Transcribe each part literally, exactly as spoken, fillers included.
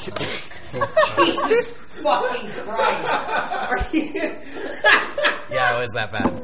Jesus fucking Christ! Are you? Yeah, it was that bad.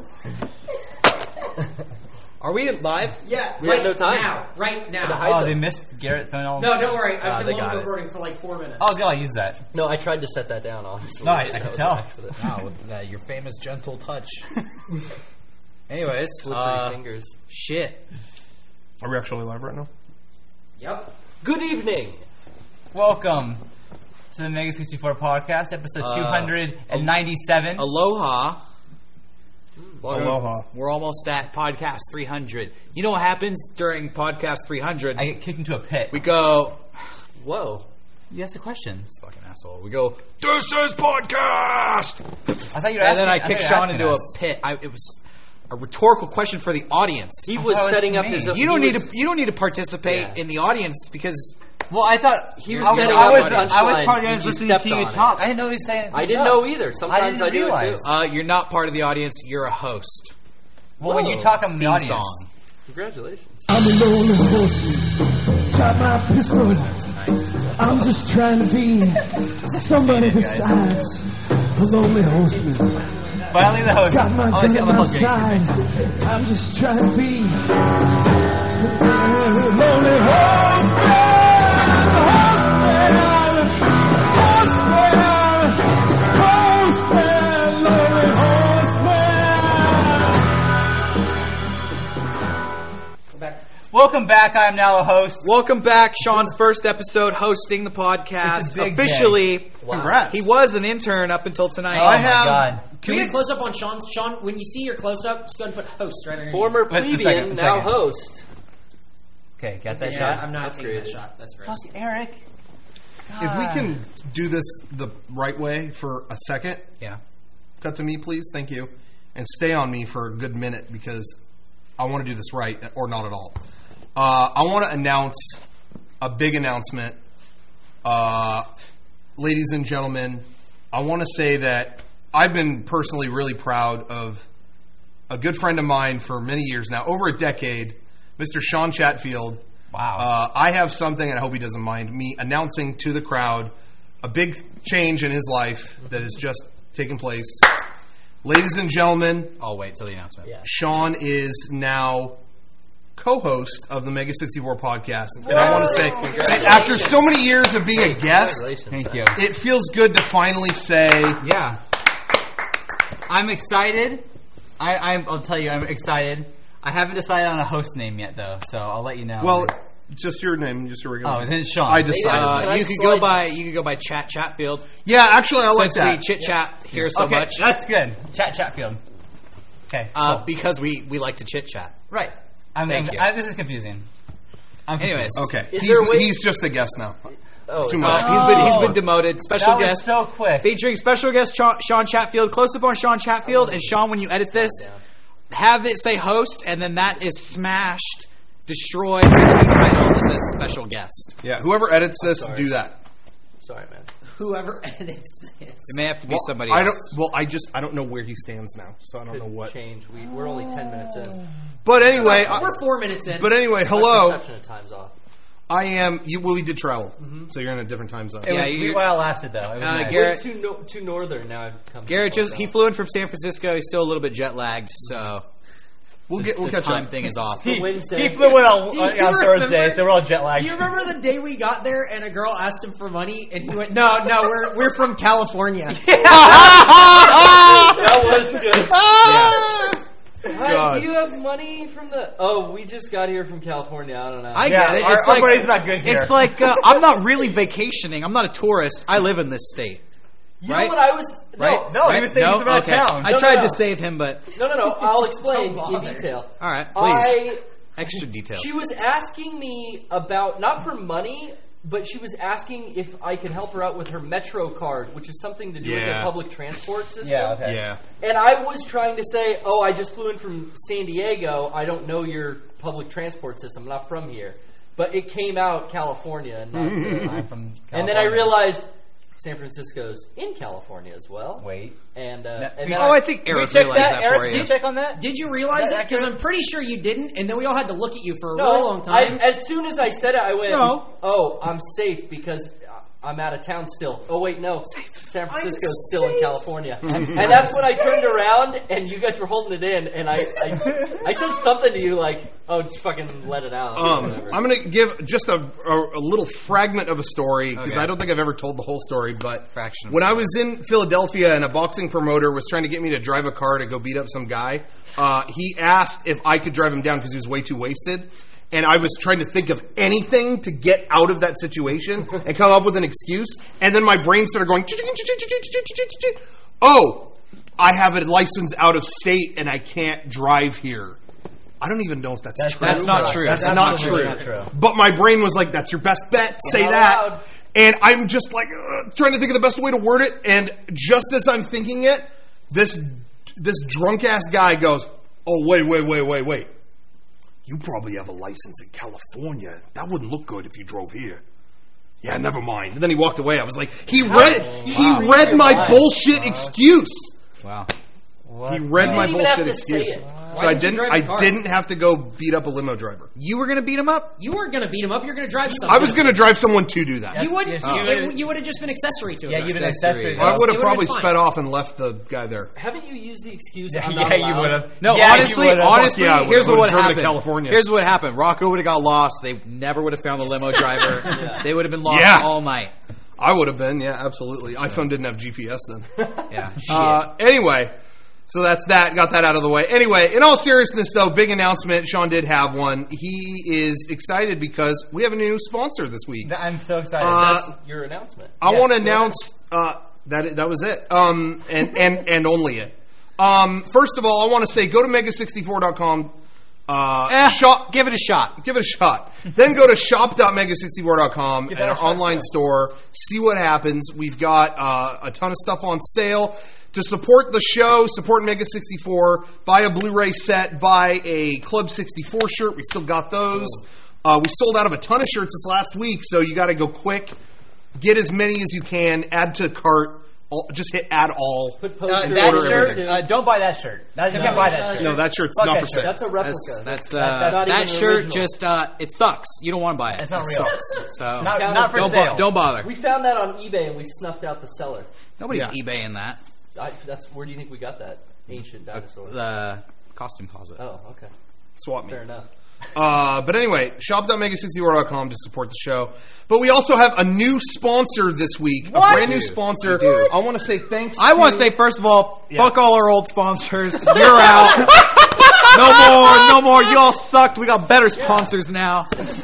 Are we live? Yeah, we right have no time. now. Right now. Oh, they missed Garrett throwing all. No, don't worry. Uh, I've they been got long it. recording for like four minutes. Oh, God, I'll use that. No, I tried to set that down, honestly. No, I, I That can was tell. an accident. Wow, with, uh, your famous gentle touch. Anyways, Slippery uh, fingers. shit. Are we actually live right now? Yep. Good evening. Welcome to the Mega sixty-four podcast, episode Uh, two hundred ninety-seven. Aloha. Well, Aloha. We're almost at podcast three hundred. You know what happens during podcast three hundred? I get kicked into a pit. We go... Whoa. You asked a question. This fucking asshole. We go, this is podcast! I thought you were And asking. then I thought kicked you were Sean asking into us. a pit. I, it was a rhetorical question for the audience. He I was thought it was setting to up me. his... You don't he need was, to. You don't need to participate Yeah. in the audience because Well, I thought He was I setting I up was, a I was punchline. part of the You audience listening stepped to you on it. talk. I didn't know he was saying. I didn't know either. Sometimes I, I didn't do realize. it too. uh, you're not part of the audience. You're a host. Well, when you Whoa. talk, I'm in the Theme audience. song. Congratulations. I'm a lonely horseman, got my pistol. I'm just trying to be somebody besides a lonely horseman. Finally, the host. Got my Oh, I gun see, at I'm my a host, side. I'm just trying to be a lonely horseman. Horseman, horseman, horseman, lonely horseman. Back. Welcome back. I am now a host. Welcome back, Sean's first episode hosting the podcast. It's a big Officially, Wow. Congrats. he was an intern up until tonight. Oh I my have- God. Can we get a close up on Sean? Sean, when you see your close up, just go ahead and put host right underneath. Former Wait, a plebeian, second, a now second. host. Okay, got that Yeah, shot. I'm not That's taking that creative. shot. That's gross. Fuck, Eric. If we God. can do this the right way for a second, Yeah. cut to me, please. Thank you. And stay on me for a good minute because I want to do this right or not at all. Uh, I want to announce a big announcement. Uh, ladies and gentlemen, I want to say that I've been personally really proud of a good friend of mine for many years now, over a decade, Mister Sean Chatfield. Wow. Uh, I have something, and I hope he doesn't mind me announcing to the crowd a big change in his life that has just taken place. Ladies and gentlemen, I'll wait till the announcement. Yeah. Sean is now co-host of the Mega sixty-four podcast. And I want to say, after so many years of being a guest, Congratulations. Thank you. it feels good to finally say, Yeah. I'm excited. I, I'm, I'll tell you, I'm excited. I haven't decided on a host name yet, though, so I'll let you know. well, just your name, just your regular oh, name. then it's Sean. I decided. Uh, Can I you could slide- go by. You could go by Chat Chatfield. Yeah, actually, I like Since we that. chit chat here so okay, much, that's good. Chat Chatfield. Okay, uh, cool. because we we like to chit chat. Right. I'm, Thank I'm, you. I, this is confusing. I'm Anyways, confused. Okay, Is he's, there a way- he's just a guest now. Oh, Too it's- much. Uh, he's been he's Oh. been demoted. Special That was guest so quick. featuring special guest Sean, Sean Chatfield. Close up on Sean Chatfield, and Sean, when you edit this, have it say host, and then that is smashed, destroyed, and the new title that says special guest. Yeah, whoever edits this, sorry. do that. Sorry, man. Whoever edits this. It may have to be Well, somebody I don't. else. Well, I just I don't know where he stands now, so I don't know what. Change. We, we're only ten minutes in. But anyway, I, We're four minutes in. but anyway, My hello. perception of time's off. I am. You. Well, we did travel, so you're in a different time zone. It Yeah, was you- sweet while it lasted, though. It was Uh, nice. Garrett- Way too, no, too northern now. I've come. Garrett to just he flew in from San Francisco. He's still a little bit jet lagged, so We'll get. We'll the catch time up. thing is off. He, Wednesday. he flew in on, Do on, you on remember- Thursday, so we're all jet lagged. Do you remember the day we got there and a girl asked him for money and he went, "No, no, we're we're from California." That was good. Hi, God. do you have money from the? Oh, we just got here from California. I don't know. I Yeah, get it. our- It's our like money's not good here. It's like uh, I'm not really vacationing. I'm not a tourist. I live in this state. you right? know what I was? No, Right? No, he right? was saying he's from out of Okay. town. I No, no, tried no. to save him, but no, no, no. I'll explain Don't in bother. detail. all right, please. I Extra detail. She was asking me about, not for money, but she was asking if I could help her out with her Metro card, which is something to do with the Yeah. public transport system. Yeah, okay. Yeah. And I was trying to say, oh, I just flew in from San Diego. I don't know your public transport system. I'm not from here. But it came out California. And, not, uh, I'm from and then I California. realized San Francisco's in California as well. Wait. And, uh, No, and we- then Oh, I think Did you Eric check realized that? that, Eric, for did you. you check on that? Did you realize That it? Because accurate? I'm pretty sure you didn't, and then we all had to look at you for a No, really long I, time. as soon as I said it, I went, No. oh, I'm safe because I'm out of town still. Oh wait, no, San Francisco's still in California. And that's when I turned around and you guys were holding it in, and I I, I said something to you like, "Oh, just fucking let it out." Um, or whatever. I'm going to give just a, a, a little fragment of a story because Okay. I don't think I've ever told the whole story. But Fraction of when a I story. was in Philadelphia and a boxing promoter was trying to get me to drive a car to go beat up some guy, uh, he asked if I could drive him down because he was way too wasted. And I was trying to think of anything to get out of that situation and come up with an excuse. And then my brain started going, oh, I have a license out of state and I can't drive here. I don't even know if that's, That's- true. That's not true. That's That's not absolutely true. not true. But my brain was like, that's your best bet. Say Not that. allowed. And I'm just like uh, trying to think of the best way to word it. And just as I'm thinking it, this this drunk ass guy goes, oh, wait, wait, wait, wait, wait. You probably have a license in California. That wouldn't look good if you drove here. Yeah, never mind. And then he walked away. I was like, he read he Wow. read my Wow. bullshit excuse. Wow. He read You my didn't even have bullshit to say excuse. it. So Why I didn't you didn't drive I the car? didn't have to go beat up a limo driver. You were going to beat him up? You weren't going to beat him up. You're going to drive something. I was going to drive someone to do that. You would. Yes, you, you it- would've- you would have just been accessory to it. Yeah, you've been Accessory. accessory. I would It have would've probably been fine. sped off and left the guy there. Haven't you used the excuse? Yeah, I'm not yeah, you allowed? would have. No, yeah, honestly, you would've. honestly, yeah, I would've. here's I would've what driven to happened. California. Here's what happened. Rocco would have got lost. They never would have found the limo driver. Yeah. They would have been lost Yeah. all night. I would have been, yeah, absolutely. iPhone didn't have G P S then. Yeah. Uh, anyway, so that's that. Got that out of the way. Anyway, in all seriousness, though, big announcement. Sean did have one. He is excited because we have a new sponsor this week. I'm so excited. Uh, That's your announcement. I Yes, want to go ahead. announce uh, that that was it, um, and and and only it. Um, first of all, I want to say go to mega sixty-four dot com. Uh, Eh, shop, give it a shot. give it a shot. Then go to shop dot mega sixty-four dot com and that a our shot, online yeah. store. See what happens. We've got uh, a ton of stuff on sale. To support the show, support Mega sixty-four, buy a Blu-ray set, buy a Club sixty-four shirt. We still got those. Uh, we sold out of a ton of shirts this last week, so you got to go quick. Get as many as you can. Add to cart. All, just hit add all. Put Uh, posters that over shirt, everything. uh, don't buy that shirt. That, you No, can't buy that no, shirt. No, that shirt's Fuck not that for shirt. sale. That's a replica. That's that's That- uh, that's not that even shirt original. just uh, it sucks. You don't want to buy it. It's not It real. sucks. So Not, Don't- not for don't sale. bo- don't bother. We found that on eBay and we snuffed out the seller. Nobody's Yeah. eBaying that. I, that's where do you think we got that ancient dinosaur? The costume closet. Oh, okay, Swap me. fair enough. Uh, but anyway, shop dot mega sixty-four dot com to support the show. But we also have a new sponsor this week. A What? brand new Dude, sponsor. we do. I want to say thanks I want to to say first of all, Yeah. fuck all our old sponsors. You're out. No more, no more. You all sucked. We got better sponsors now.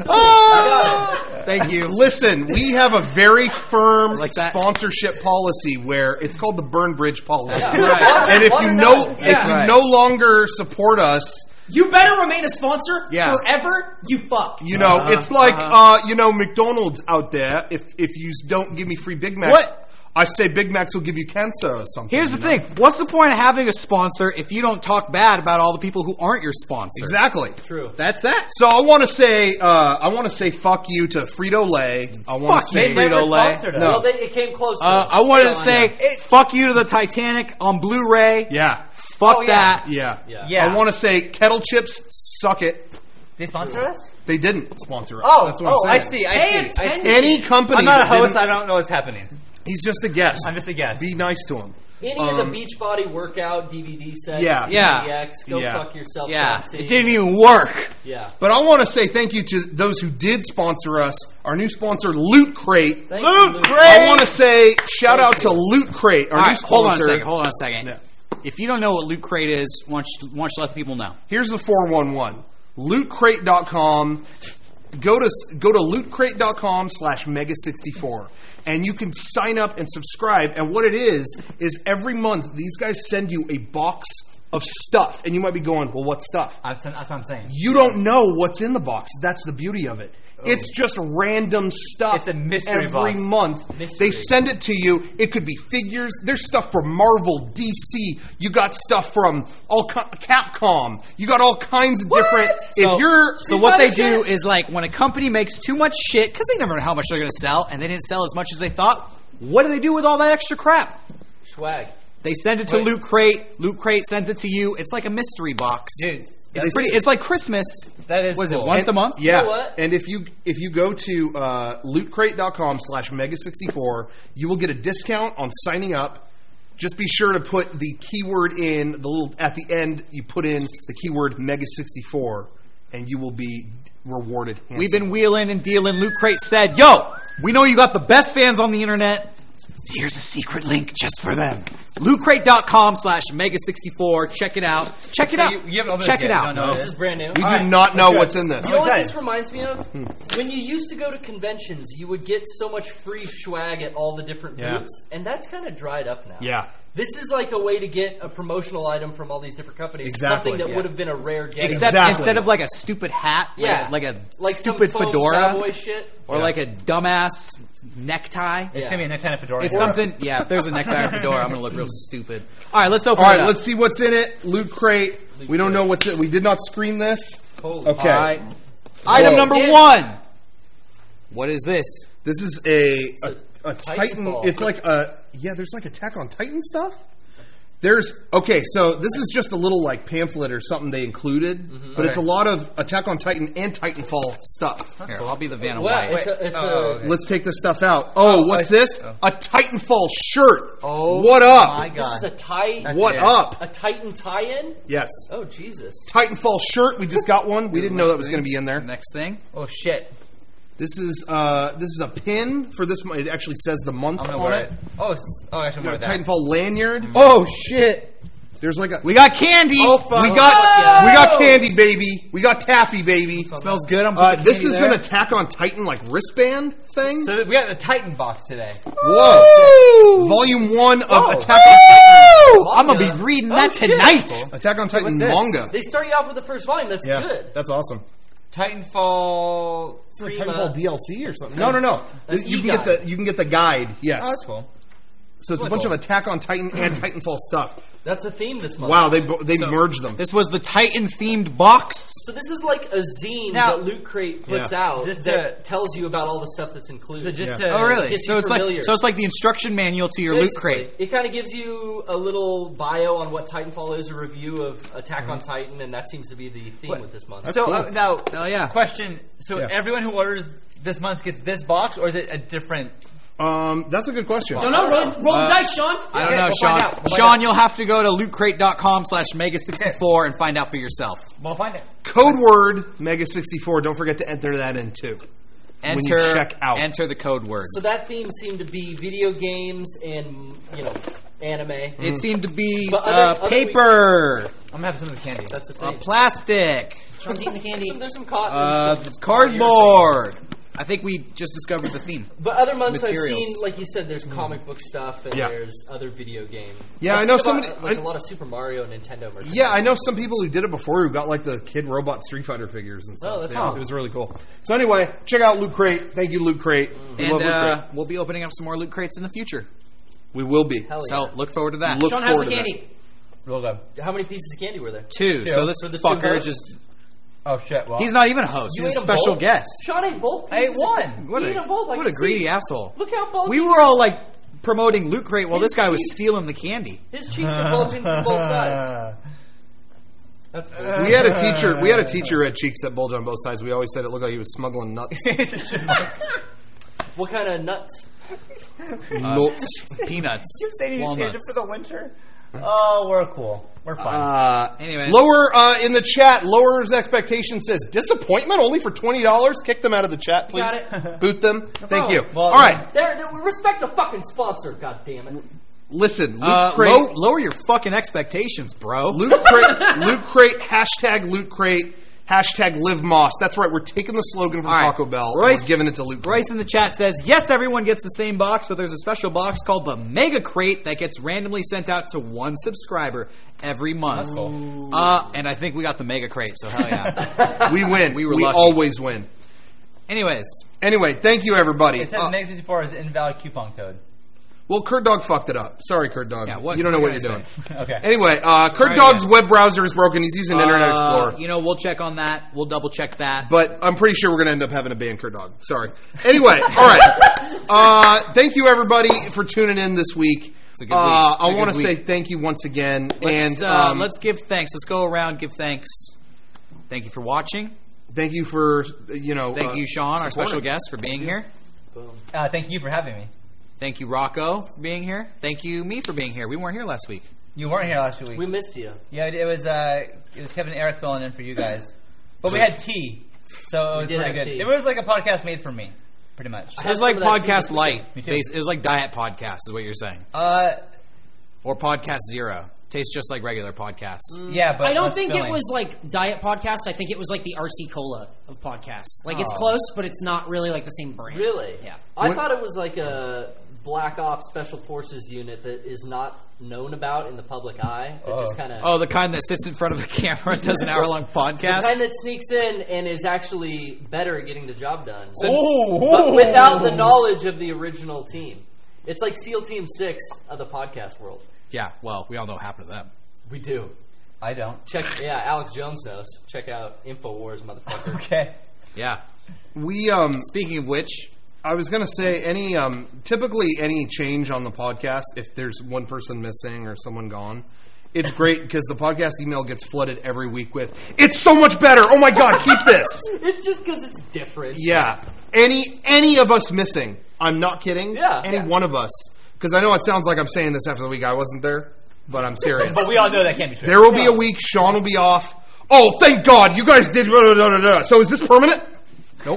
Thank you. Listen, we have a very firm Like that. sponsorship policy where it's called the Burn Bridge policy. Right. And if One you or no none. if Yeah. you Right. no longer support us, You better remain a sponsor Yeah. forever. You fuck. you know, Uh-huh, it's like uh-huh. uh, you know, McDonald's out there. If if you don't give me free Big Macs, What? I say Big Macs will give you cancer or something. Here's the you know? thing. What's the point of having a sponsor if you don't talk bad about all the people who aren't your sponsor? Exactly. True. That's that. So I want to say, uh, I want to say, fuck you to Frito Lay. I want Fuck to you, say, They never Frito-Lay. sponsored us. No. Well, they, it came close. Uh, I wanted to say, fuck you to the Titanic on Blu-ray. yeah, Fuck Oh, yeah. that. yeah, Yeah. Yeah. I want to say, Kettle Chips, suck it. They sponsor us? They didn't sponsor us. Oh, That's what oh, I'm I saying. see. I Pay see. I attention. see. Any company. I'm not a that host. didn't- I don't know what's happening. He's just a guest. I'm just a guest. Be nice to him. Any of the Um, Beachbody workout D V D sets, Yeah. Yeah. D V X, go Yeah. fuck yourself. Yeah. Fancy. It didn't even work. Yeah. But I want to say thank you to those who did sponsor us. Our new sponsor, Loot Crate. Thank Loot you, Luke. Crate. I want to say shout out to Loot Crate, our All new right, hold on a sponsor. second. Hold on a second. Yeah. If you don't know what Loot Crate is, why don't you, why don't you let the people know? Here's the four one one. loot crate dot com. Go to go to loot crate dot com slash mega sixty-four and you can sign up and subscribe. And what it is is every month these guys send you a box of stuff, and you might be going, "Well, what stuff?" I'm, that's what I'm saying. You don't know what's in the box. That's the beauty of it. It's just random stuff. It's a mystery every box. month. Mystery. They send it to you. It could be figures. There's stuff from Marvel, D C. You got stuff from all ki- Capcom. You got all kinds of different. So, if you're so what they do is like when a company makes too much shit because they never know how much they're going to sell, and they didn't sell as much as they thought. What do they do with all that extra crap? Swag. They send it to Wait. Loot Crate. Loot Crate sends it to you. It's like a mystery box. Dude, It's pretty. It's like Christmas. That is What is it? cool. Once And- a month? Yeah. know what? And if you if you go to uh, lootcrate.com slash mega sixty-four, you will get a discount on signing up. Just be sure to put the keyword in the little at the end. You put in the keyword mega sixty-four, and you will be rewarded. Handsomely. We've been wheeling and dealing. Loot Crate said, "Yo, we know you got the best fans on the internet. Here's a secret link just for them. Lootcrate.com slash mega sixty-four. Check it out. Check it So out. you- you haven't opened Check this it yet. out. You don't know This this. is brand new. We All do right. not know what's in this. You know what excited. this reminds me of? When you used to go to conventions, you would get so much free swag at all the different Yeah. booths, and that's kind of dried up now. Yeah. This is like a way to get a promotional item from all these different companies. Exactly, Something that yeah. would have been a rare get. Except Exactly. instead of like a stupid hat, like yeah, a, like a like some stupid foam fedora, cowboy shit. or Yeah. like a dumbass necktie. It's Yeah. gonna be a necktie and a fedora. It's something. Yeah, if there's a necktie or fedora, I'm gonna look real stupid. All right, let's open All it right, up. let's see what's in it. Loot Crate. We don't know what's in. We did not screen this. Holy Okay. All right. Item Whoa. number It- one. What is this? This is a a, a Titan. Titanfall. It's like a yeah. There's like Attack on Titan stuff. There's okay. So this is just a little like pamphlet or something they included, but it's a Okay. lot of Attack on Titan and Titanfall stuff. Here, I'll be the Vanna Wow, White. it's a, it's Oh, a okay. Let's take this stuff out. Oh, what's I- this? oh. A Titanfall shirt. Oh, what up? my this God. is a tie. What it. up? A Titan tie-in. Yes, Oh Jesus! Titanfall shirt. We just got one. We didn't know that was going to be in there. Next thing. Oh shit! This is uh, this is a pin for this. Mo- It actually says the month I'm gonna on wear it. it. Oh, it's, oh, actually, I'm Got a gonna wear that. Titanfall lanyard. Oh shit! There's like a We got candy. Oh, fuck. we got we got candy, baby. We got taffy, baby. Smells good. I'm Uh, putting this candy is there. an Attack on Titan like wristband thing. So th- we got the Titan box today. Whoa! Volume one of Whoa. Attack on Ooh, I'm gonna be Manga. reading Oh, that shit. tonight. Titan. Attack on Titan what's this? manga. They start you off with the first volume. That's Yeah, good. that's awesome. Titanfall. Is it Prima. Titanfall D L C or something? No, no, no. An You can e-guide. get the you can get the guide. Yes. Oh, that's cool. So it's a bunch of Attack on Titan and Titanfall stuff. That's a theme this month. Wow, they they So, merged them. This was the Titan themed box. So this is like a zine Now- that Loot Crate puts Yeah. out Just that to- tells you about all the stuff that's included. So just Yeah. to, Oh really? gets So you it's familiar. like so it's like the instruction manual to your loot Basically, crate. It kind of gives you a little bio on what Titanfall is, a review of Attack on Titan, and that seems to be the theme What- with this month. So cool. uh, now, Hell yeah. question: So Yeah. everyone who orders this month gets this box, or is it a different? Um, that's a good question. Don't know. Roll, roll the dice, Sean. I don't Okay, know, we'll Sean. find out. We'll find Sean, out. you'll have to go to lootcrate.com slash mega sixty-four and find out for yourself. We'll find it. Code word mega sixty-four. Don't forget to enter that in too. Enter, When you check out. enter the code word. So that theme seemed to be video games and, you know, anime. It seemed to be But other- uh, other paper, I'm gonna have some of the candy. That's the uh, thing. plastic, Sean's eating the candy. Some- there's some cotton. uh, some cardboard. I think we just discovered the theme. But other months I've materials. seen, like you said, there's comic book stuff and Yeah. there's other video games. Yeah, I've I know seen about, somebody- like I- a lot of Super Mario and Nintendo merchandise. Yeah, I know some people who did it before who got like the Kid Robot Street Fighter figures and stuff. Oh, that's yeah, cool. it was really cool. So anyway, check out Loot Crate. Thank you, Loot Crate. We And love Loot uh, Crate. we'll be opening up some more loot crates in the future. We will be. Hell yeah. So look forward to that. Look Sean has forward the to that. candy. Real good. How many pieces of candy were there? Two. So this For the two fucker hosts? just. Oh shit! Well, He's not even a host. You He's ate a them special both? guest. Sean ate both I ate pieces. one. What You a, ate them both. I what a can greedy see. asshole. Look how bulgy. We were all like promoting Loot Crate while this guy was stealing the candy. His cheeks are bulging from both sides. That's bullshit. We had a teacher. We had a teacher who had cheeks that bulge on both sides. We always said it looked like he was smuggling nuts. What kind of nuts? nuts. Peanuts. Saying you saved it Walnuts. for the winter. Oh, we're cool. We're fine. Uh, Anyways. Lower uh, in the chat. Lower's expectation says disappointment only for twenty dollars. Kick them out of the chat, please. Got Boot them. Thank you. Well, All right. There, there, respect the fucking sponsor. God damn it. Listen. Loot Uh, Crate. low, lower your fucking expectations, bro. Loot Crate. Loot Crate. Hashtag Loot Crate. Hashtag Live Moss. That's right. We're taking the slogan from All right. Taco Bell. Royce, and we're giving it to Loot Crate. Royce in the chat says, yes, everyone gets the same box, but there's a special box called the Mega Crate that gets randomly sent out to one subscriber every month. Uh, and I think we got the Mega Crate, so hell yeah. We win. We We, were lucky. always win. Anyways, Anyway, thank you, everybody. it says Uh, Mega sixty-four is an invalid coupon code. well, Kurd Dog fucked it up. Sorry, Kurd Dog. Yeah, what- you don't know what what can you're I doing. Okay. Anyway, uh, Kurd Right, Dog's yeah. web browser is broken. He's using Internet uh, Explorer. you know, we'll check on that. We'll double check that. But I'm pretty sure we're going to end up having a ban Kurd Dog. Sorry. Anyway, all right. Uh, thank you, everybody, for tuning in this week. It's a good uh, week. It's a I good want to say week. thank you once again. let's, and uh, um, let's give thanks. Let's go around, give thanks. Thank you for watching. Thank you for, you know... Thank uh, you, Sean, our special supporting. guest, for being here. Boom. Uh, thank you for having me. Thank you, Rocco, for being here. Thank you, me, for being here. We weren't here last week. You weren't here last week. We missed you. Yeah, it, it was uh, it was Kevin and Eric filling in for you guys, but we had tea, so it was did pretty have good. tea. It was like a podcast made for me, pretty much. It had was like some of that Podcast too. Light. Me too. Bas- It was like Diet Podcast, is what you're saying. Uh, Or Podcast Zero. Tastes just like regular podcasts. yeah, but I don't less think filling. it was like Diet Podcast. I think it was like the R C Cola of podcasts. Like it's Oh. close, but it's not really like the same brand. Really? Yeah. I What- thought it was like a Black Ops Special Forces unit that is not known about in the public eye. That Oh. just kind of Oh, the kind that sits in front of a camera and does an hour long the podcast? kind that sneaks in and is actually better at getting the job done, Oh, but without the knowledge of the original team. It's like SEAL Team Six of the podcast world. Yeah, well, we all know what happened to them. We do. I don't. Check, yeah, Alex Jones knows. Check out InfoWars, motherfucker. Okay. Yeah. We, um... Speaking of which, I was going to say, any um, typically any change on the podcast, if there's one person missing or someone gone, it's great because the podcast email gets flooded every week with, it's so much better! Oh my god, keep this! It's just because it's different. Yeah. Any any of us missing, I'm not kidding. Yeah. Any Yeah. one of us. Because I know it sounds like I'm saying this after the week I wasn't there, but I'm serious. But we all know that can't be true. There will be a week, Sean will be off. Oh, thank God, you guys did... blah, blah, blah, blah. So is this permanent? Nope.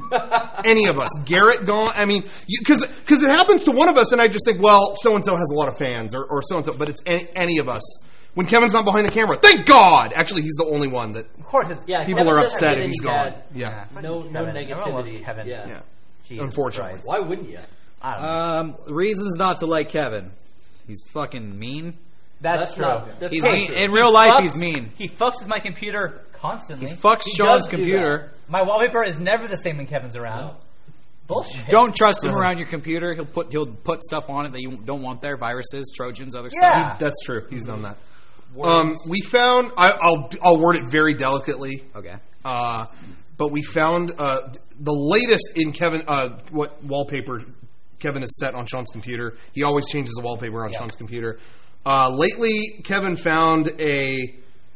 Any of us. Garrett gone. I mean, because because it happens to one of us, and I just think, well, so-and-so has a lot of fans, or, or so-and-so, but it's any, any of us. When Kevin's not behind the camera, thank God! Actually, he's the only one that Of course, it's Yeah, people Kevin are doesn't upset get if any he's gone. bad- Yeah. No, no Kevin. Everyone loves negativity. Kevin. Yeah. Yeah. Jesus Unfortunately. Christ. Why wouldn't you? I don't know. um, reasons not to like Kevin. He's fucking mean. That's, That's true. not- that's He's not mean. true. In real life, Fucks- he's mean. He fucks with my computer constantly. He fucks He Sean's does do computer. My wallpaper is never the same when Kevin's around. No. Bullshit. Don't trust him around your computer. He'll put he'll put stuff on it that you don't want there. Viruses, Trojans, other Yeah. stuff. That's true. He's done that. Um, we found... I, I'll, I'll word it very delicately. Okay. Uh, but we found uh, the latest in Kevin, uh, what wallpaper Kevin has set on Sean's computer. He always changes the wallpaper on Yeah. Sean's computer. Uh, lately, Kevin found a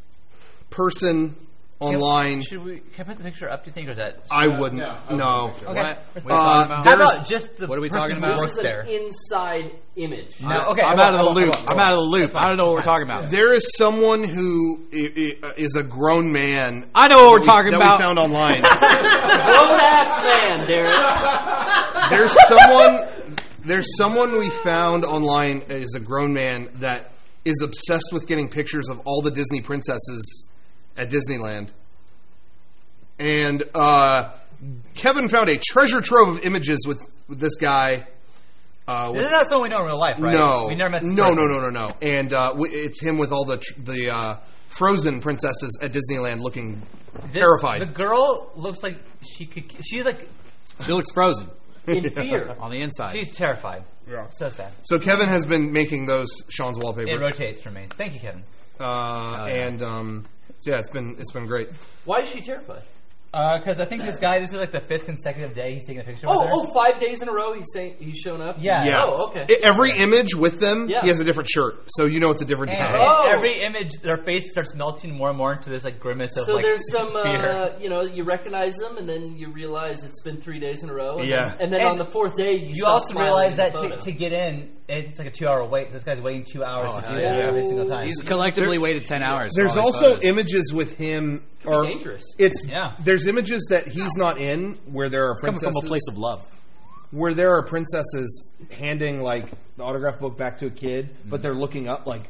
person online. Should we? Can I put the picture up? Do you think, or is that? I wouldn't. No. Okay. What? What are Uh, you talking How about? there's- about just the? What are we person talking who about? Works This is there. an inside image. No, okay. I'm I out of the won't, I loop. won't, I I'm won't. out of the loop. I don't know what we're talking about. There is someone who i- i- is a grown man. I know what we're that we- talking that about. we found online. Grown ass man, Derek. There's someone. There's someone we found online is a grown man that is obsessed with getting pictures of all the Disney princesses at Disneyland. And uh, Kevin found a treasure trove of images with, with this guy. Uh, with, This is not someone we know in real life, right? no, we never met. This no, person. no, no, no, no. And uh, w- it's him with all the tr- the uh, Frozen princesses at Disneyland, looking This- terrified. The girl looks like she could. She's like She looks frozen In fear. on the inside. she's terrified. Yeah. So sad. So Kevin has been making those Sean's wallpaper. It rotates for me. Thank you, Kevin. Uh, Oh, yeah. and um, so yeah, it's been it's been great. Why is she terrified? Because I think this guy. This is like the fifth consecutive day he's taking a picture Oh, with her. oh, five days in a row he's saying he's shown up. Yeah. Yeah. Oh, okay. I- Every image with them, Yeah. he has a different shirt, so you know it's a different And, guy. and Oh. every image, their face starts melting more and more into this like grimace of So like there's some, fear. uh, you know, you recognize them, and then you realize it's been three days in a row. And Yeah. Then, and then And on the fourth day, you, You stop also smiling realize in that the to, photo. to get in, it's like a two-hour wait. This guy's waiting two hours Oh, to hell do yeah. it every single time. He's collectively waited ten hours. for There's all these also photos. images with him. Could be Or dangerous. it's Yeah. There's images that he's not in where there are coming princesses from a place of love. where there are princesses handing like the autograph book back to a kid, but they're looking up like.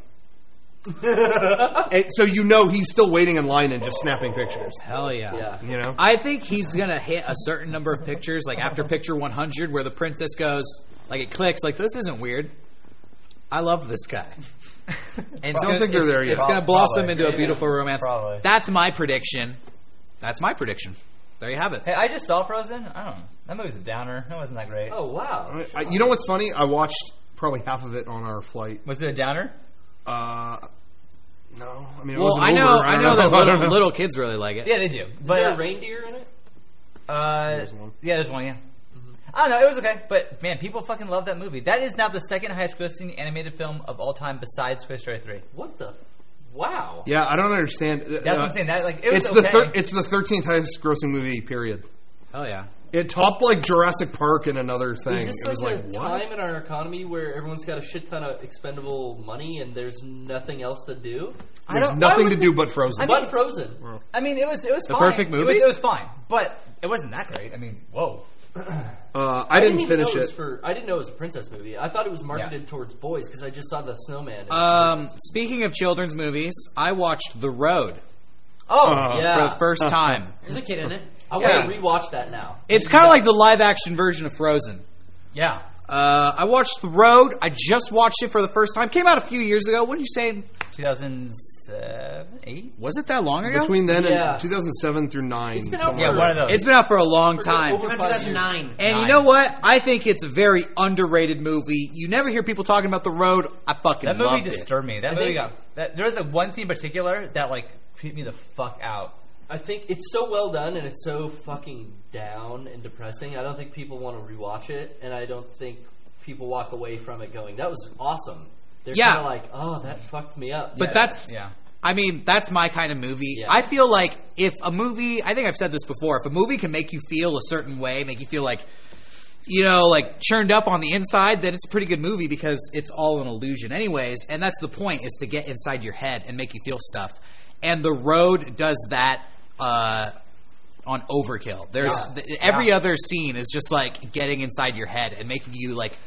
And so you know he's still waiting in line and just snapping pictures. Hell yeah. Yeah. You know. I think he's gonna hit a certain number of pictures, like after picture one hundred, where the princess goes, like it clicks, like this isn't weird. I love this guy. And I don't think they're there it's, yet. It's going to blossom Probably. into a Yeah. beautiful romance. Probably. That's my prediction. That's my prediction. There you have it. Hey, I just saw Frozen. I don't know. That movie's a downer. That wasn't that great. Oh, wow. I, you know what's funny? I watched probably half of it on our flight. Was it a downer? Uh, no, I mean it Well, wasn't I know, over. I don't know that I don't little, know. little kids really like it. Yeah, they do. Is But there uh, a reindeer in it? uh, There's one. yeah, there's one. Yeah. I don't know. It was okay, but man, people fucking love that movie. That is now the second highest grossing animated film of all time, besides Toy Story three. What the? Wow. Yeah, I don't understand. That's what I'm saying. That like it was it's okay. the thir- it's the thirteenth highest grossing movie. Period. Hell yeah. It topped like Jurassic Park and another thing. Is this It was like, like, a what? time in our economy where everyone's got a shit ton of expendable money and there's nothing else to do? There's don't- nothing I to would do think- but Frozen. But Frozen. I mean, it was it was The fine. perfect It was, movie? it was fine, but it wasn't that great. I mean, whoa. Uh, I didn't even finish know it. Was it. for, I didn't know it was a princess movie. I thought it was marketed Yeah. towards boys because I just saw the snowman. Um, speaking of children's movies, I watched The Road oh, Uh, yeah. for the first time. There's a kid in it. I Yeah. want to rewatch that now. It's kind of like the live action version of Frozen. Yeah. Uh, I watched The Road. I just watched it for the first time. Came out a few years ago. What did you say? two thousand seven, eight Was it that long ago? Between then Yeah. and two thousand seven through nine. It's been out somewhere. Yeah, one of those. It's been out for a long time. over Came out five in two thousand nine. And you Nine. know what? I think it's a very underrated movie. You never hear people talking about The Road. I fucking That movie loved it. disturbed me. That I movie think- got. That, there was a one scene in particular that like creeped me the fuck out. I think it's so well done and it's so fucking down and depressing. I don't think people want to rewatch it, and I don't think people walk away from it going, "That was awesome." They're Yeah. kind of like, "Oh, that fucked me up." But Yeah. that's, Yeah. I mean, that's my kind of movie. Yeah. I feel like if a movie, I think I've said this before, if a movie can make you feel a certain way, make you feel like, you know, like churned up on the inside, then it's a pretty good movie because it's all an illusion anyways. And that's the point, is to get inside your head and make you feel stuff. And The Road does that uh, on overkill. There's Yeah. th- every other scene is just like getting inside your head and making you like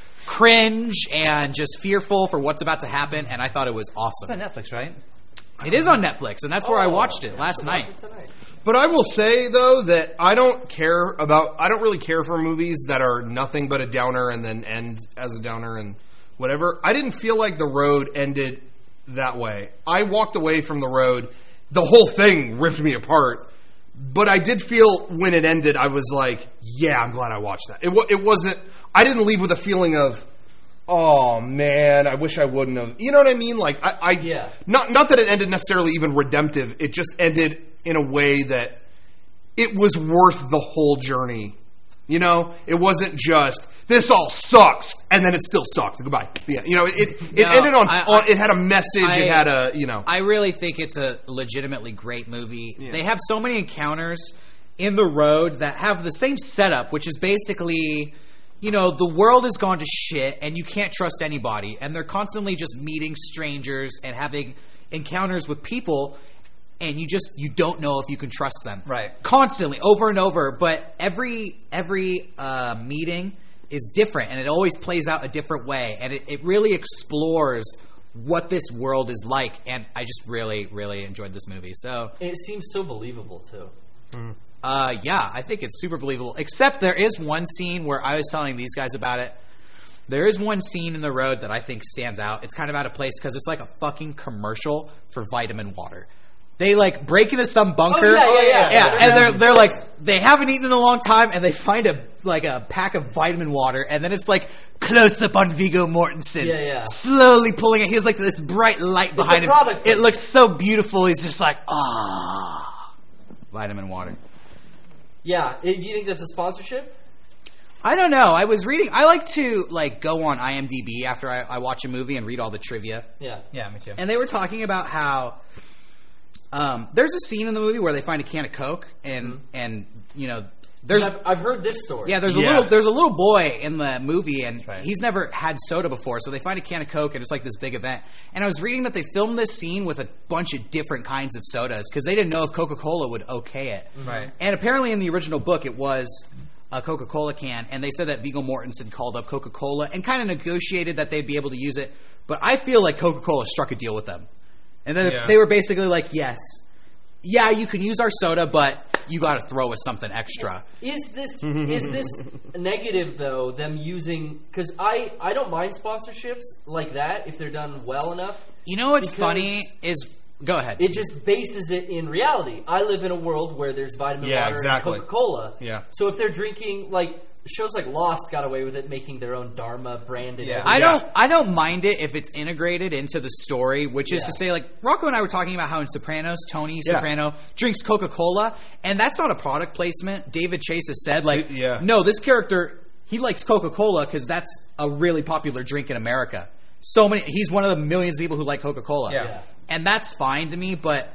cringe and just fearful for what's about to happen. And I thought it was awesome. It's on Netflix, right? It is on Netflix, and that's where I Oh, watched it I last should watch night. it tonight. But I will say though that I don't care about. I don't really care for movies that are nothing but a downer and then end as a downer and whatever. I didn't feel like The Road ended that way. I walked away from The Road. The whole thing ripped me apart. But I did feel when it ended, I was like, "Yeah, I'm glad I watched that." It, wa- it wasn't. I didn't leave with a feeling of, "Oh man, I wish I wouldn't have." You know what I mean? Like, I, I Yeah. not not that it ended necessarily even redemptive. It just ended in a way that it was worth the whole journey. You know, it wasn't just this all sucks and then it still sucked. Goodbye. Yeah, you know, it it, it No, ended on, I- on. I- It had a message. I- it had a you know. I really think it's a legitimately great movie. Yeah. They have so many encounters in The Road that have the same setup, which is basically, you know, the world has gone to shit and you can't trust anybody. And they're constantly just meeting strangers and having encounters with people. And you just you don't know if you can trust them, Right. Constantly, over and over. But every every uh, meeting is different, and it always plays out a different way, and it, it really explores what this world is like. And I just really, really enjoyed this movie. So, It seems so believable too. uh, yeah, I think it's super believable. Except there is one scene where I was telling these guys about it. There is one scene in The Road that I think stands out. It's kind of out of place because it's like a fucking commercial for vitamin water. They like break into some bunker, Oh, yeah, yeah, yeah. yeah, They're and they're having they're like fun. they haven't eaten in a long time, and they find a like a pack of vitamin water, and then it's like close up on Viggo Mortensen, Yeah, yeah. slowly pulling it. He has like this bright light behind him. product It looks so beautiful. He's just like ah, vitamin water. Yeah, it, do you think that's a sponsorship? I don't know. I was reading. I like to like go on IMDb after I, I watch a movie and read all the trivia. Yeah. Yeah, me too. And they were talking about how um, there's a scene in the movie where they find a can of Coke and and you know there's I've, I've heard this story. yeah there's a Yeah. little there's a little boy in the movie and Right. he's never had soda before, so they find a can of Coke and it's like this big event. And I was reading that they filmed this scene with a bunch of different kinds of sodas because they didn't know if Coca-Cola would okay it. Right. And apparently in the original book it was a Coca-Cola can, and they said that Viggo Mortensen called up Coca-Cola and kind of negotiated that they'd be able to use it. But I feel like Coca-Cola struck a deal with them. And then Yeah. they were basically like, yes, yeah, you can use our soda, but you got to throw us something extra. Is this is this negative though? Them using because I I don't mind sponsorships like that if they're done well enough. You know what's Because funny is... Go ahead. It just bases it in reality. I live in a world where there's vitamin Yeah, water exactly. and Coca-Cola. Yeah. So if they're drinking like shows like Lost got away with it, making their own Dharma branded. Yeah. I Yeah. don't. I don't mind it if it's integrated into the story, which is Yeah. to say, like Rocco and I were talking about how in Sopranos, Tony Yeah. Soprano drinks Coca Cola, and that's not a product placement. David Chase has said, like, Yeah. no, this character he likes Coca Cola because that's a really popular drink in America. So many. He's one of the millions of people who like Coca Cola. Yeah. Yeah. and that's fine to me. But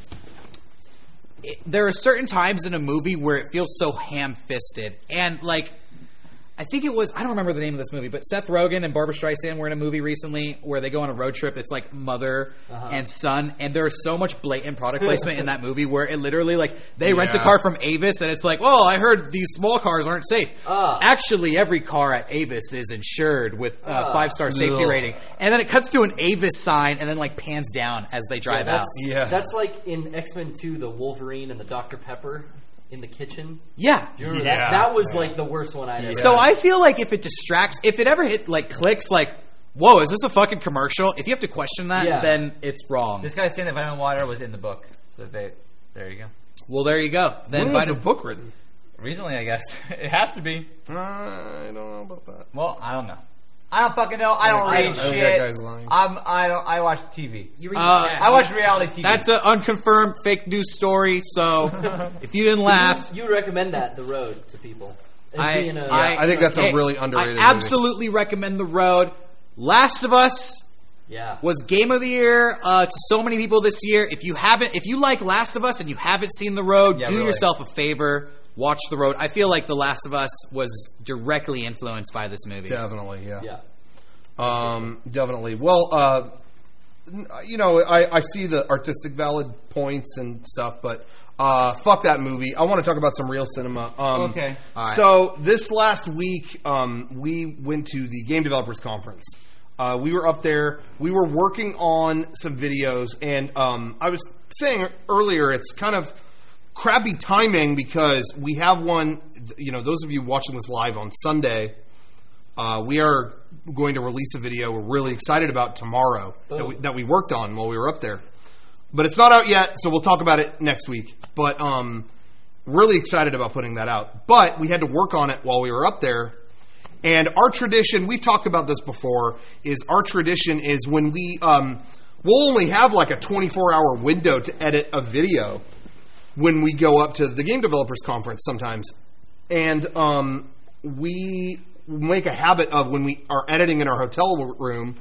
it, there are certain times in a movie where it feels so ham-fisted, and like. I think it was, I don't remember the name of this movie, but Seth Rogen and Barbara Streisand were in a movie recently where they go on a road trip. It's like mother uh-huh. and son, and there's so much blatant product placement in that movie where it literally, like, they yeah. rent a car from Avis, and it's like, oh, I heard these small cars aren't safe. Uh. Actually, every car at Avis is insured with a uh, five-star safety Ugh. rating. And then it cuts to an Avis sign and then, like, pans down as they drive yeah, out. Yeah. That's like in X-Men two, the Wolverine and the Doctor Pepper. In the kitchen? Yeah. You remember yeah. that? That was like the worst one I'd ever So I feel like if it distracts, if it ever hit, like, clicks, like, whoa, is this a fucking commercial? If you have to question that, yeah. then it's wrong. This guy's saying that Vitamin Water was in the book. So they, there you go. Well, there you go. Then when was the book written? Recently, I guess. It has to be. Uh, I don't know about that. Well, I don't know. I don't fucking know. I don't I read don't, shit. That guy's lying. I'm, I don't. I watch T V. You read uh, I watch reality T V. That's an unconfirmed fake news story. So if you didn't laugh, you, you recommend that The Road to people. I, a, yeah, I, I think that's a really underrated. I absolutely movie. recommend The Road. Last of Us. Yeah. Was game of the year uh, to so many people this year. If you haven't, if you like Last of Us and you haven't seen The Road, yeah, do really. yourself a favor. Watch The Road. I feel like The Last of Us was directly influenced by this movie. Definitely, yeah. Yeah. Um, definitely. Well, uh, you know, I, I see the artistic valid points and stuff, but uh, fuck that movie. I want to talk about some real cinema. Um, okay. All right. So this last week, um, we went to the Game Developers Conference. Uh, we were up there. We were working on some videos, and um, I was saying earlier, it's kind of crappy timing because we have one, you know, those of you watching this live on Sunday, uh, we are going to release a video we're really excited about tomorrow oh. that, we, that we worked on while we were up there. But it's not out yet, so we'll talk about it next week. But um, really excited about putting that out. But we had to work on it while we were up there. And our tradition, we've talked about this before, is our tradition is when we, um, we'll only have like a twenty-four hour window to edit a video when we go up to the Game Developers Conference sometimes. And um, we make a habit of when we are editing in our hotel room,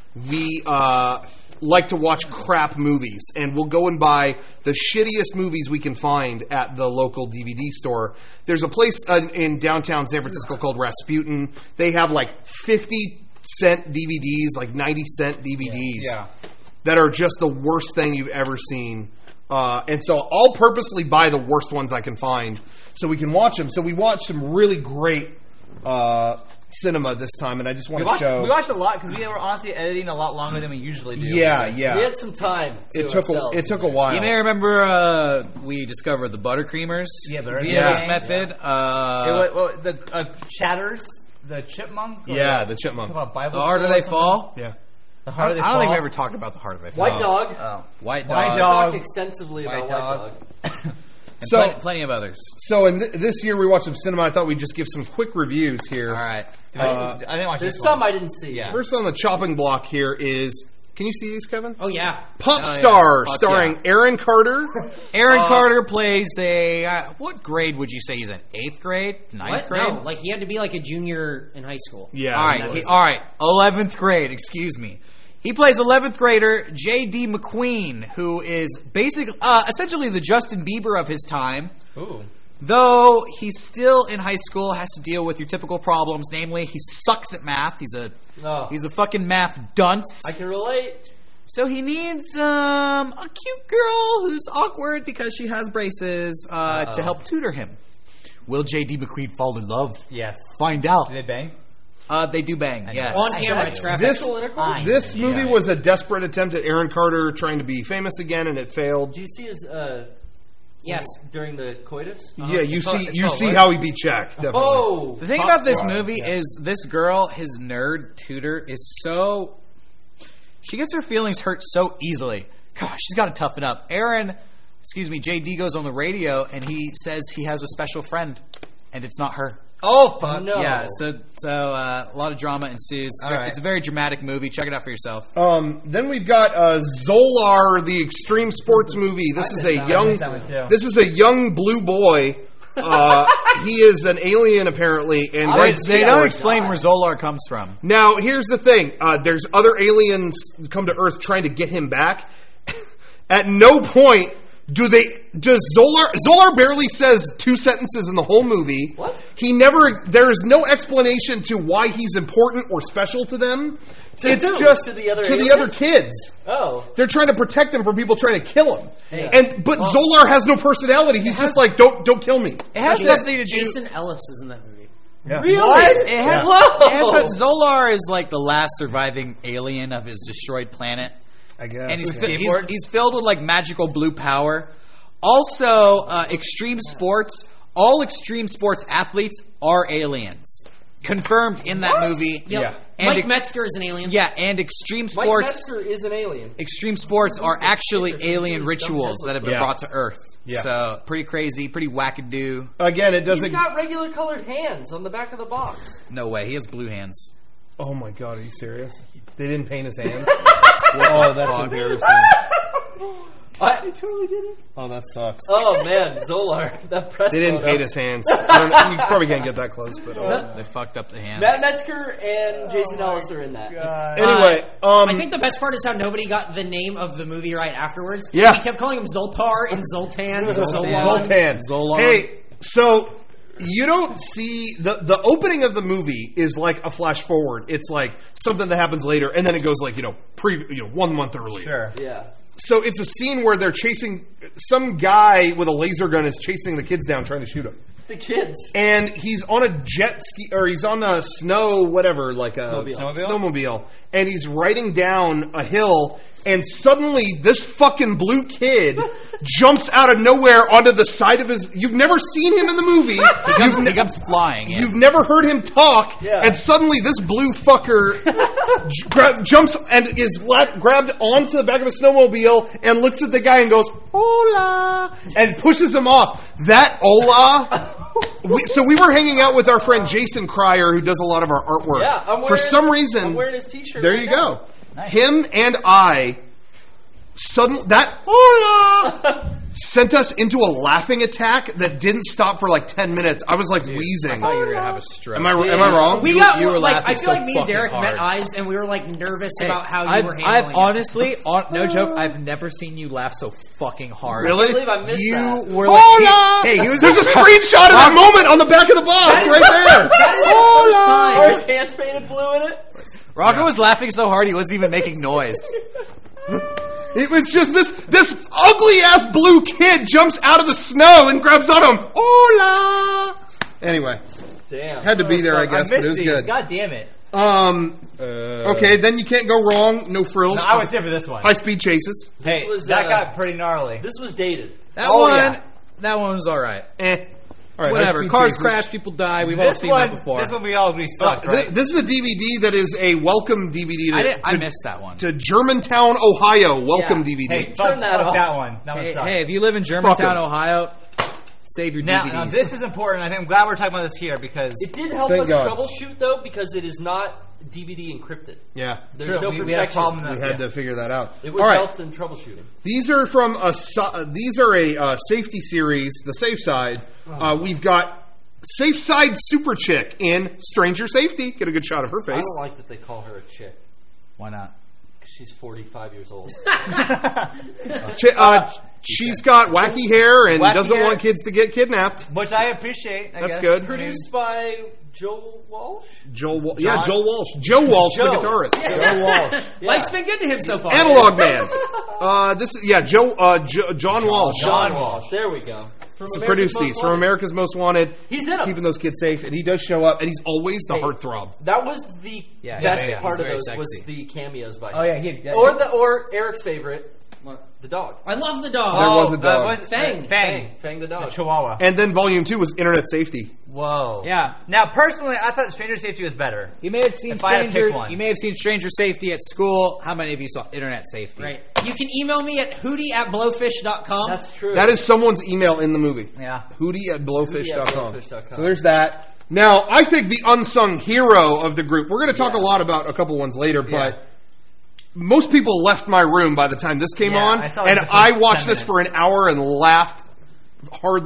we uh, like to watch crap movies. And we'll go and buy the shittiest movies we can find at the local D V D store. There's a place in, in downtown San Francisco called Rasputin. They have like fifty cent D V Ds, like ninety cent D V Ds yeah. Yeah. that are just the worst thing you've ever seen. Uh, and so I'll purposely buy the worst ones I can find so we can watch them. So we watched some really great uh, cinema this time, and I just want we to show. We watched a lot because we were honestly editing a lot longer than we usually do. Yeah, yeah. We had some time. To it took a, it took a while. You may remember uh, we discovered the buttercreamers. Yeah, via yeah. this method. Yeah. Uh, it, well, the uh, Chatters, the chipmunk. Yeah, the, the chipmunk. About Bible the harder they fall. Yeah. The harder they I don't fall. think we ever talked about the harder they fall. White Dog. Oh. White Dog. White We Dog. talked extensively White about Dog. White Dog. And So- plenty, plenty of others. So in th- this year we watched some cinema. I thought we'd just give some quick reviews here. All right. Uh, I didn't watch There's this some one. I didn't see. Yeah. First on the chopping block here is. Can you see these, Kevin? Oh, yeah. Pop Oh, yeah. Star, Fuck starring yeah. Aaron Carter. Aaron Uh, Carter plays a... Uh, what grade would you say he's in? Eighth grade? Ninth What? grade? No, like he had to be like a junior in high school. Yeah. All right, he, all right. Eleventh grade. Excuse me. He plays eleventh grader J D McQueen, who is basically, uh, essentially the Justin Bieber of his time. Ooh. Though he's still in high school, has to deal with your typical problems. Namely, he sucks at math. He's a Oh. he's a fucking math dunce. I can relate. So he needs um, a cute girl who's awkward because she has braces uh, to help tutor him. Will J D McQueen fall in love? Yes. Find out. Did they bang? Uh, they do bang. Yes. On camera, it's graphic. This, Sexual intercourse? this movie Yeah. was a desperate attempt at Aaron Carter trying to be famous again, and it failed. Do you see his uh, Yes. during the coitus? Yeah, you It's see, all- it's you all see what? how he beat Shaq. Definitely. Oh, The thing Pop about this star, movie yeah. is this girl, his nerd tutor, is so... She gets her feelings hurt so easily. Gosh, she's got to toughen up. Aaron, excuse me, J D goes on the radio and he says he has a special friend, and it's not her. Oh, fuck. no. Yeah, so so uh, a lot of drama ensues. It's, All very, right. it's a very dramatic movie. Check it out for yourself. Um, then we've got uh, Zolar, the extreme sports movie. This is a I young, missed that one too. this is a young blue boy. Uh, he is an alien apparently, and They, right- they don't explain where Zolar comes from. now here's the thing: uh, there's other aliens come to Earth trying to get him back, At no point do they does Zolar Zolar barely says two sentences in the whole movie. What? He never. There is no explanation to why he's important or special to them. To it's who? just To the other to the aliens? other kids. Oh. They're trying to protect him from people trying to kill him. Yeah. And but Zolar has no personality. He's just like don't don't kill me. It has Jason- something to do. Jason Ellis is in that movie. Yeah. Really? It has, Whoa. it has a- Zolar is like the last surviving alien of his destroyed planet. I guess. And he's, Yeah. fi- he's, he's filled with like magical blue power. Also, uh, extreme sports. All extreme sports athletes are aliens. Confirmed in that movie. Yep. Yeah. And Mike ex- Metzger is an alien. Yeah, and extreme Mike sports. Metzger is an alien. Extreme sports are actually alien rituals that have been Yeah. brought to Earth. Yeah. So pretty crazy, pretty wackadoo. Again, it He's doesn't. got regular colored hands on the back of the box. No way, he has blue hands. Oh my god, are you serious? They didn't paint his hand. Oh, that's embarrassing. I totally did it. Oh, that sucks. Oh man, Zolar, that press They didn't photo. paint his hands. I don't know, you probably can't get that close, but uh, They fucked up the hands. Matt Metzger and Jason Ellis are in that. anyway, um, I think the best part is how nobody got the name of the movie right afterwards. Yeah. We kept calling him Zoltar and Zoltan. and Zoltan. Zoltan. Zolar. Hey, so you don't see the the opening of the movie is like a flash forward. It's like something that happens later, and then it goes like you know pre you know one month earlier. Sure. Yeah. So it's a scene where they're chasing some guy with a laser gun is chasing the kids down, trying to shoot them. The kids. And he's on a jet ski, or he's on a snow, whatever, like a Snowmobile. snowmobile, and he's riding down a hill, and suddenly this fucking blue kid jumps out of nowhere onto the side of his. You've never seen him in the movie. He comes, You've, he ne- comes flying. Yeah. you've never heard him talk, Yeah. and suddenly this blue fucker j- gra- jumps and is la- grabbed onto the back of a snowmobile and looks at the guy and goes, "Hola," and pushes him off. That "Hola." We, so we were hanging out with our friend Jason Cryer, who does a lot of our artwork. Yeah, I'm wearing, For some reason, I'm wearing his T-shirt. there right you now. go. Him and I suddenly that "Hola" sent us into a laughing attack that didn't stop for like ten minutes. I was like wheezing. I thought you were gonna have a stroke. Am I am I wrong? We You- got you were like laughing I feel so like me and fucking Derek met hard. eyes and we were like nervous Hey, about how you I've, were I've handling it. honestly, on, no joke, I've never seen you laugh so fucking hard. Really? I believe I missed You that. were like, Hola! he, hey, he was There's a screenshot of that moment on the back of the box right there. That Are is his the first time. hands painted blue in it? Rocco was laughing so hard he wasn't even making noise. It was just this this ugly ass blue kid jumps out of the snow and grabs on him. Hola! Anyway, Damn. had to be there, I guess, I but it was missed these. good. God damn it. Um. Okay, then you can't go wrong. No frills. No, I was there for this one. High speed chases. Hey, was, that uh, got pretty gnarly. This was dated. That Oh, one, yeah. that one was all right. Eh. All right, Whatever. high-speed Cars chases. crash, people die. We've all This seen one, that before. this one we all agree Uh, sucked, thi- right? This is a D V D that is a welcome D V D to, I, did, I to, missed that one. to Germantown, Ohio. Welcome Yeah. D V D. Hey, Turn fuck, that fuck off. that one. That one Hey, sucked. hey, if you live in Fuck Germantown, 'em. Ohio, save your Now, D V Ds. now, this is important. I think I'm glad we're talking about this here because It did help Thank us God. troubleshoot though because it is not D V D encrypted. Yeah, There's True, no we, we protection. had a problem. we that- had to figure that out. It was All right, helped in troubleshooting. these are from a so- uh, these are a uh, safety series, the Safe Side. Uh, we've got Safe Side Super Chick in Stranger Safety. Get a good shot of her I face. don't like that they call her a chick Why not? because she's forty-five years old. Chi- uh, she's got wacky hair and Wacky doesn't hair. want kids to get kidnapped. Which I appreciate. I That's guess. good. Produced by Joel Walsh. Joel, Wa- yeah, John- Joel Walsh, Joe Walsh, the Joe. guitarist. Joe Walsh. Yeah. Life's been good to him so far. Analog Man. Uh, this is yeah, Joe, uh, jo- John Walsh. John Walsh. There we go. From to America's produce Most these from Wanted. America's Most Wanted. He's in 'em. keeping those kids safe, and he does show up, and he's always the Hey. heartthrob. That was the Yeah, best yeah, yeah. part He's of very those was sexy. the cameos by him. Oh yeah, he. Yeah, Or the or Eric's favorite, the dog. I love the There dog. was a uh, dog. was it- Fang. Fang. Fang the The dog. Chihuahua. And then Volume Two was Internet Safety. Whoa. Yeah. Now, personally, I thought Stranger Safety was better. You may have seen If I had to Stranger. pick one. You may have seen Stranger Safety at school. How many of you saw Internet Safety? Right. You can email me at hootie at blowfish dot com. That's true. That is someone's email in the movie. Yeah. Hootie at blowfish dot com. Hootie at blowfish dot com. So there's that. Now, I think the unsung hero of the group, we're going to talk a lot about a couple ones later, but most people left my room by the time this came Yeah, on, I saw, like, and the first I watched ten this for an hour and laughed hard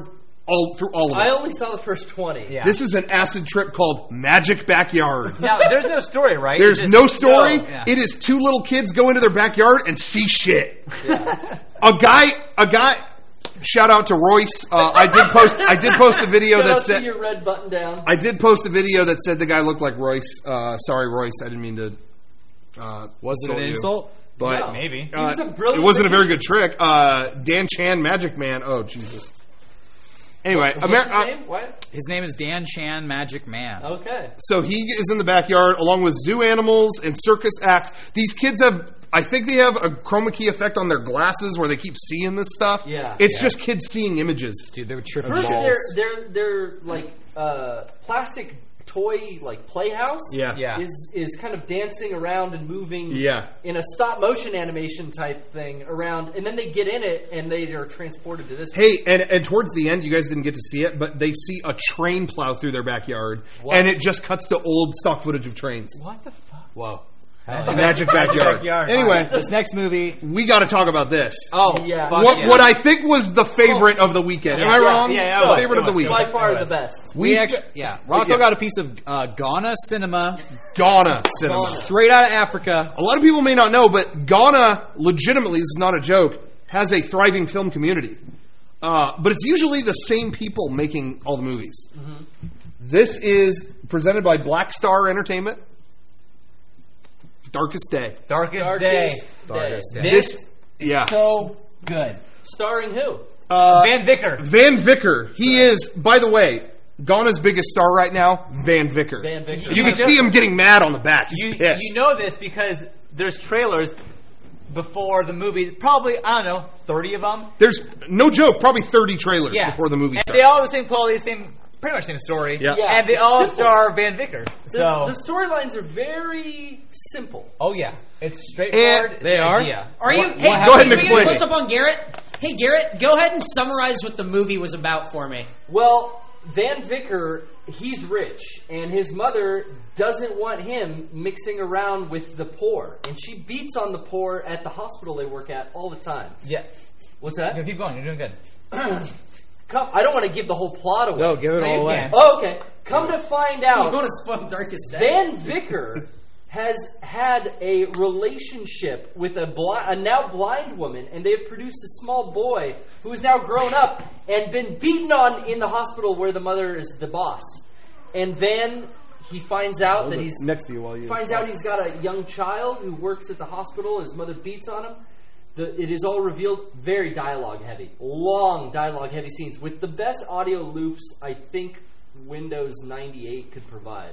all through all of it. I only saw the first twenty. Yeah. This is an acid trip called Magic Backyard. Now, there's no story, right? There's It's no just- story. no. Yeah. It is two little kids go into their backyard and see shit. Yeah. A guy, a guy. Shout out to Royce. Uh, I did post. I did post a video Shout that out said. to your red button down. I did post a video that said the guy looked like Royce. Uh, sorry, Royce. I didn't mean to. Uh, Was it an you. insult? But No. Maybe. uh, was a brilliant it wasn't a very magician. good trick. Uh, Dan Chan, Magic Man. Oh Jesus. Anyway, What's Amer- his uh, name? What? His name is Dan Chan, Magic Man. Okay. so he is in the backyard along with zoo animals and circus acts. These kids have, I think they have a chroma key effect on their glasses where they keep seeing this stuff. Yeah. It's Yeah. just kids seeing images. Dude, they were tripping First, balls. they're they're they're like uh, plastic toy like playhouse. Yeah. Yeah. Is is kind of dancing around and moving. Yeah. In a stop motion animation type thing around, and then they get in it and they are transported to this. Hey, and, and towards the end, you guys didn't get to see it, but they see a train plow through their backyard, What? and it just cuts to old stock footage of trains. What the fuck? Whoa. Magic backyard. Backyard. Anyway, This next movie. we got to talk about this. Oh, Yeah. fuck what, yeah. what I think was the favorite of the weekend. Am I Yeah, wrong? yeah, yeah, it was, favorite it of the was, week. it was. By far the best. We We actually, yeah. Rocco Yeah. got a piece of uh, Ghana cinema, Ghana cinema. Ghana. straight out of Africa. A lot of people may not know, but Ghana, legitimately, this is not a joke, has a thriving film community. Uh, but it's usually the same people making all the movies. Mm-hmm. This is presented by Black Star Entertainment. Darkest Day. Darkest, Darkest Day. Darkest Day. Day. This, yeah. So good. Starring who? Uh, Van Vicker. Van Vicker. He is, by the way, Ghana's biggest star right now, Van Vicker. Van Vicker. You can see him getting mad on the back. He's You, pissed. you know this because there's trailers before the movie. Probably, I don't know, thirty of them. There's, no joke, probably thirty trailers Yeah. before the movie And starts. they all have the same quality, same, pretty much same story. Yeah. Yeah, And they it's all simple. star Van Vicker. The, So, the storylines are very simple. oh yeah, it's straightforward. And they are? idea. Are you? What- hey, what Go ahead and can we get explain a close it. up on Garrett? Hey, Garrett, go ahead and summarize what the movie was about for me. Well, Van Vicker, he's rich, and his mother doesn't want him mixing around with the poor, and she beats on the poor at the hospital they work at all the time. Yeah. What's that? No, keep going. You're doing good. Come, I don't want to give the whole plot away. No, give it No, all you away. can't. Oh, okay. Come to find You out, want to spoil Darkest Day? Van Vicker has had a relationship with a, bli- a now blind woman, and they have produced a small boy who is now grown up and been beaten on in the hospital where the mother is the boss. And then he finds out that he's next to you while you finds out he's got a young child who works at the hospital. His mother beats on him. The, it is all revealed, very dialogue heavy, long dialogue heavy scenes with the best audio loops I think Windows ninety-eight could provide.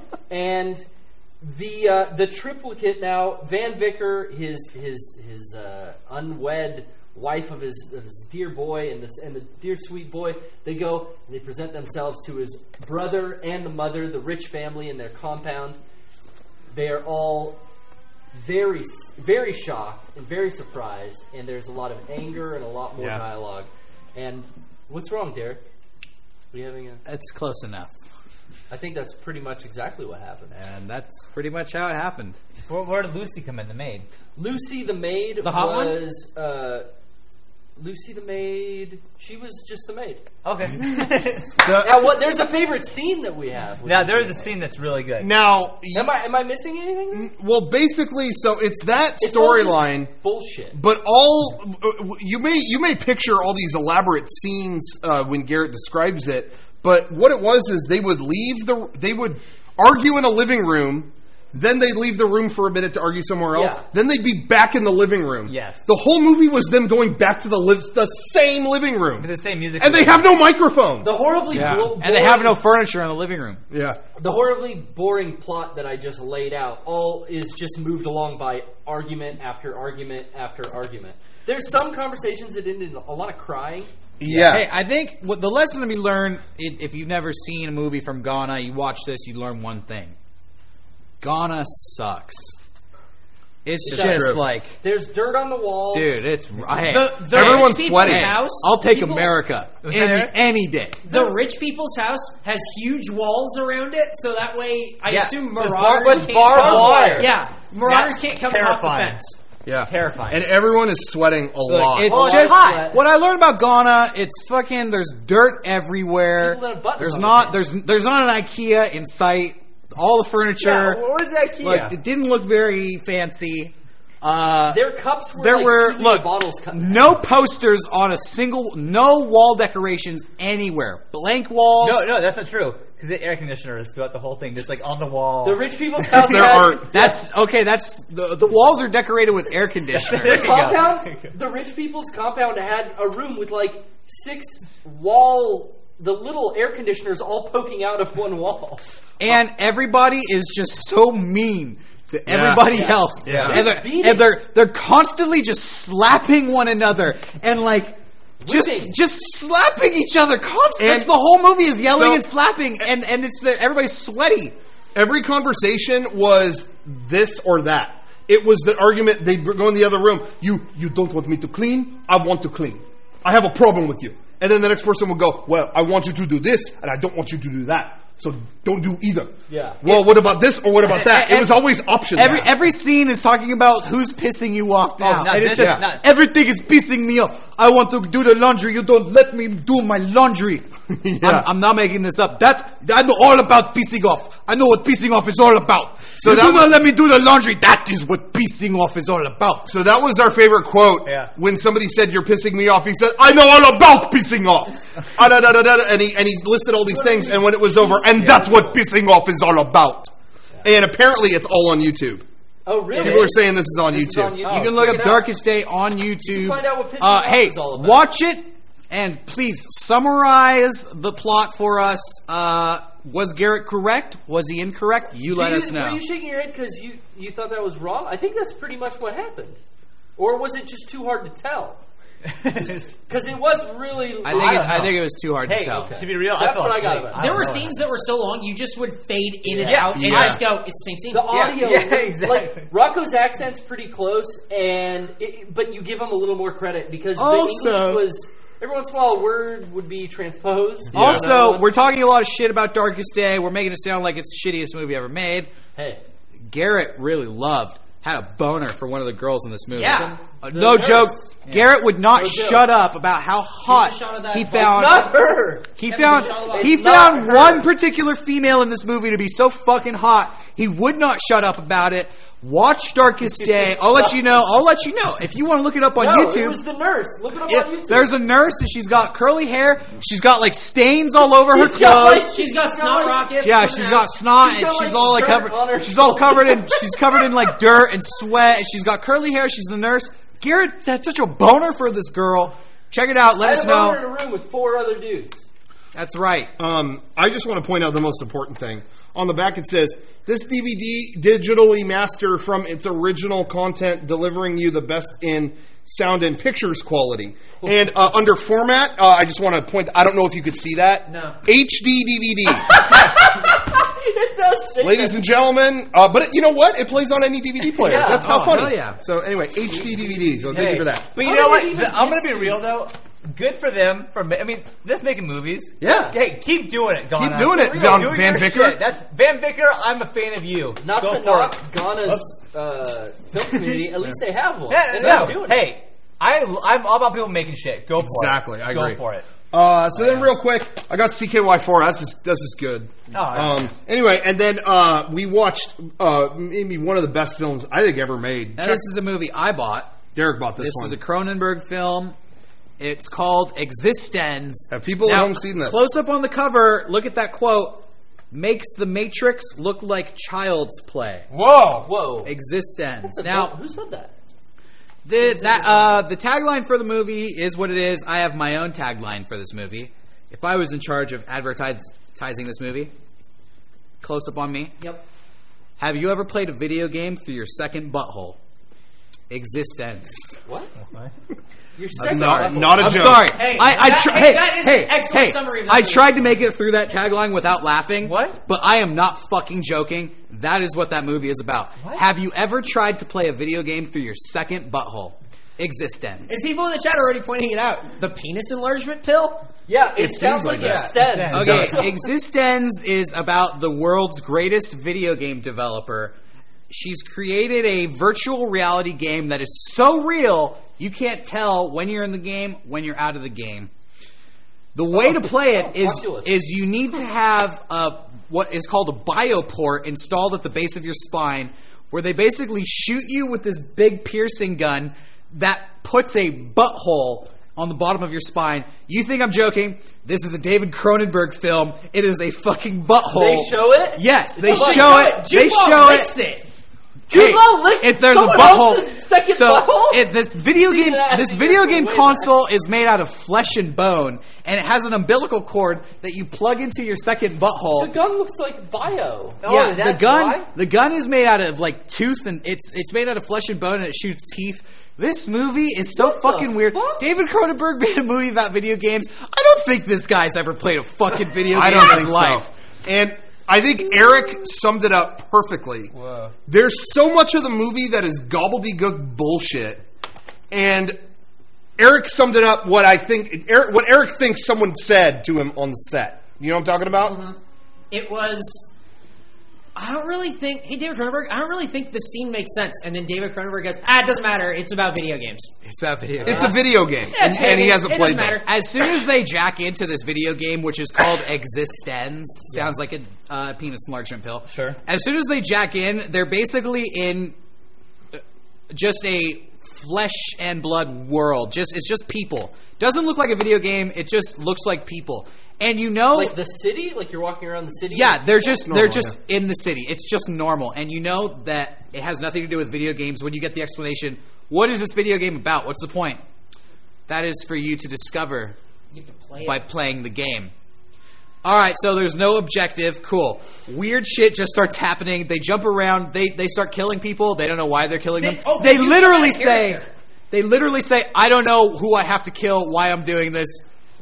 And the uh, the triplicate now, Van Vicker, his his his uh, unwed wife of his, of his dear boy and this and the dear sweet boy, they go and they present themselves to his brother and the mother, the rich family in their compound. They are all very very shocked and very surprised, and there's a lot of anger and a lot more Yeah. dialogue. And what's wrong, Derek? Are you having a? That's close enough. I think that's pretty much exactly what happened. And that's pretty much how it happened. Where, where did Lucy come in, the maid? Lucy the maid The hot one? was uh, Lucy the maid. She was just the maid. Okay. The- Now, what? There's a favorite scene that we have. with now, Lucy there's a the maid. scene that's really good. now, Am I am I missing anything? well, basically, so it's that It's all just storyline. Bullshit. But all you may you may picture all these elaborate scenes uh, when Garrett describes it. But what it was is they would leave the they would argue in a living room, then they'd leave the room for a minute to argue somewhere else. Yeah. Then they'd be back in the living room. Yes. The whole movie was them going back to the liv- the same living room, With the same music. and they have no microphone. The horribly Yeah. blo- And they have boring- no furniture in the living room. yeah. the horribly boring plot that I just laid out all is just moved along by argument after argument after argument. There's some conversations that ended in a lot of crying. Yeah. Hey, I think what the lesson to be learned, i- if you've never seen a movie from Ghana, you watch this, you learn one thing. Ghana sucks. It's It just does. like, There's dirt on the walls. dude, it's hey, The, the Everyone's rich people's sweating. house. I'll take people- America Was any, that it? any day. The rich people's house has huge walls around it, so that way I Yeah. assume With marauders bar- with can't barbed come. wire. Yeah, marauders That's can't come and hop the terrifying. fence. Yeah. Terrifying. And everyone is sweating a Look, lot. it's Oh, it's just hot. what I learned about Ghana. It's fucking. There's dirt everywhere. People that have buttons There's on not. their There's there's not an IKEA in sight. All the furniture. Yeah, what was that IKEA? Like, it didn't look very fancy. Uh, Their cups were there like were two liter look bottles cut. no posters on a single, no wall decorations anywhere. Blank walls. no, no, that's not true. Because the air conditioners throughout the whole thing, just like on the wall. The rich people's house There had are- That's okay. That's the the walls are decorated with air the conditioners. compound. The rich people's compound had a room with like six wall, the little air conditioners all poking out of one wall. And everybody is just so mean to everybody Yeah. else. Yeah. And, Just they're, beating. and they're they're constantly just slapping one another and like just Whipping. just slapping each other constantly. And- That's the whole movie is yelling So- and slapping and and it's the, everybody's sweaty. Every conversation was this or that. It was the argument. They'd go in the other room. You you don't want me to clean. I want to clean. I have a problem with you. And then the next person would go, well, I want you to do this, and I don't want you to do that. So don't do either. Yeah. Well, what about this or what about that? It was always options. Every every scene is talking about who's pissing you off now. not and it's this, just not- everything is pissing me off. I want to do the laundry. You don't let me do my laundry. I'm, I'm not making this up. That I know all about pissing off. I know what pissing off is all about. So So you that do was- not let me do the laundry. That is what pissing off is all about. So that was our favorite quote. Yeah. When somebody said, you're pissing me off, he said, I know all about pissing off. Ah, da, da, da, da, da. And, he, and he listed all these things, and when it was over, and that's what pissing off is all about. And apparently it's all on YouTube. Oh, really? People are saying this is on This is YouTube. on YouTube. You can look Check up it out. Darkest Day on YouTube. find out what pissing uh, off hey, is all about. watch it and please summarize the plot for us. Uh, was Garrett correct? Was he incorrect? You let Did us you, know. Were you shaking your head because you, you thought that was wrong? I think that's pretty much what happened. Or was it just too hard to tell? Because it was really... I think I it, don't I know. think it was too hard Hey, to tell. to be real, That's I fell what I got asleep. about it. I There don't were know. scenes that were so long, you just would fade in and Yeah, out, and yeah. just go, it's the same scene. The audio, yeah, exactly. like Rocco's accent's pretty close, and it, but you give him a little more credit because the Also- English was every once in a while a word would be transposed. Also, You know? we're talking a lot of shit about Darkest Day. We're making it sound like it's the shittiest movie ever made. hey, Garrett really loved, had a boner for one of the girls in this movie. Yeah. Uh, The no nurse. joke. Garrett would not No joke. shut up about how hot shot of that he box. found. it's not her. He Kevin found Bacala. he It's not found her. one particular female in this movie to be so fucking hot. He would not shut up about it. Watch Darkest Day. I'll let you know. I'll let you know if you want to look it up on No, YouTube. it was the nurse. Look it up Yeah, on YouTube. there's a nurse and she's got curly hair. She's got like stains all over her She's got, clothes. like- She's got She's snot got, like- rockets. Yeah, coming she's out. got snot She's and got, she's like, all like dirt covered. on her She's all shoulders. covered in she's covered in like dirt and sweat. And she's got curly hair. She's the nurse. Garrett had such a boner for this girl. Check it out. Let I us had a moment know. in a room with four other dudes. That's right. Um, I just want to point out the most important thing. On the back it says, this D V D digitally master from its original content, delivering you the best in sound and pictures quality. And uh, under format, uh, I just want to point, I don't know if you could see that. No. H D D V D. It does say Ladies that. and gentlemen, uh, but it, you know what? It plays on any D V D player. Yeah. That's how Oh, funny. hell yeah. So anyway, H D D V D. So thank Hey, you for that. But you How know did what? it even I'm going get to be to- real, though. Good for them. For ma- I mean, just making movies. Yeah. Hey, keep doing it, Ghana. Keep doing it, For real. Van- Doing Van your Vicker. shit. That's Van Vicker. I'm a fan of you. Not Go to for knock it. Ghana's uh, film community, at least they have one. Yeah, And no. they're doing it. Hey, I, I'm all about people making shit. Go for Exactly, it. I Go agree. for it. Uh, so then, real quick, I got C K Y four. That's just, that's just good. Oh, yeah. Um, anyway, and then uh, we watched uh, maybe one of the best films I think ever made. Now, Check- this is a movie I bought. Derek bought this, This one. is a Cronenberg film. It's called Existence. Have people Now, at home seen this? Close up on the cover, look at that quote. Makes the Matrix look like child's play. Whoa! Whoa. Existence. Who Now, said that? the that uh, the tagline for the movie is what it is. I have my own tagline for this movie. If I was in charge of advertising this movie, close up on me. Yep. Have you ever played a video game through your second butthole? Existence. What? Your I'm second sorry. butthole. Not a I'm joke. sorry. Hey, I, I that- tr- hey, hey, that is hey, an excellent hey, summary of that I movie. tried to make it through that tagline without laughing. What? But I am not fucking joking. That is what that movie is about. What? Have you ever tried to play a video game through your second butthole? Existence. And people in the chat are already pointing it out. The penis enlargement pill? Yeah, it, It sounds seems like, like it that. extends. Okay, does. Existence is about the world's greatest video game developer. she's created a virtual reality game that is so real you can't tell when you're in the game, when you're out of the game. The way Oh, to play it oh, is Oculus. is you need to have a, what is called a bioport installed at the base of your spine, where they basically shoot you with this big piercing gun that puts a butthole on the bottom of your spine. You think I'm joking? This is a David Cronenberg film. It is a fucking butthole. They show it? Yes, they Oh my show God, it. They Jude Law show licks it. it. Jude Law licks if there's a someone butthole, else's second so butthole? it, this video He's game, an ass this eater video for game way console is made out of flesh and bone, and it has an umbilical cord that you plug into your second butthole. The gun looks like bio. Yeah, Oh, the that's gun. why? The gun is made out of like tooth, and it's it's made out of flesh and bone, and it shoots teeth. This movie is so What the fucking weird. fuck? David Cronenberg made a movie about video games. I don't think this guy's ever played a fucking video game I don't in his think life. so. And I think Eric summed it up perfectly. Whoa. There's so much of the movie that is gobbledygook bullshit, and Eric summed it up. What I think, Eric, what Eric thinks someone said to him on the set. You know what I'm talking about? It was. I don't really think. Hey, David Cronenberg. I don't really think the scene makes sense. And then David Cronenberg goes, "Ah, it doesn't matter. It's about video games." It's about video games. It's a video game, Yeah, and, it's and he games. hasn't It played doesn't them. matter. As soon as they jack into this video game, which is called Existenz, sounds like a uh, penis enlargement pill. Sure. As soon as they jack in, they're basically in uh, just a flesh and blood world. Just it's just people. Doesn't look like a video game. It just looks like people. And you know, Like the city? Like you're walking around the city? yeah, they're just normal, they're just in the city. It's just normal, and you know that it has nothing to do with video games. When you get the explanation, what is this video game about? What's the point? That is for you to discover You have to play by it. playing the game. All right, so there's no objective. Cool. Weird shit just starts happening. They jump around. They they start killing people. They don't know why they're killing They- them. oh, they they use literally some kind of say, character. they literally say, I don't know who I have to kill, why I'm doing this,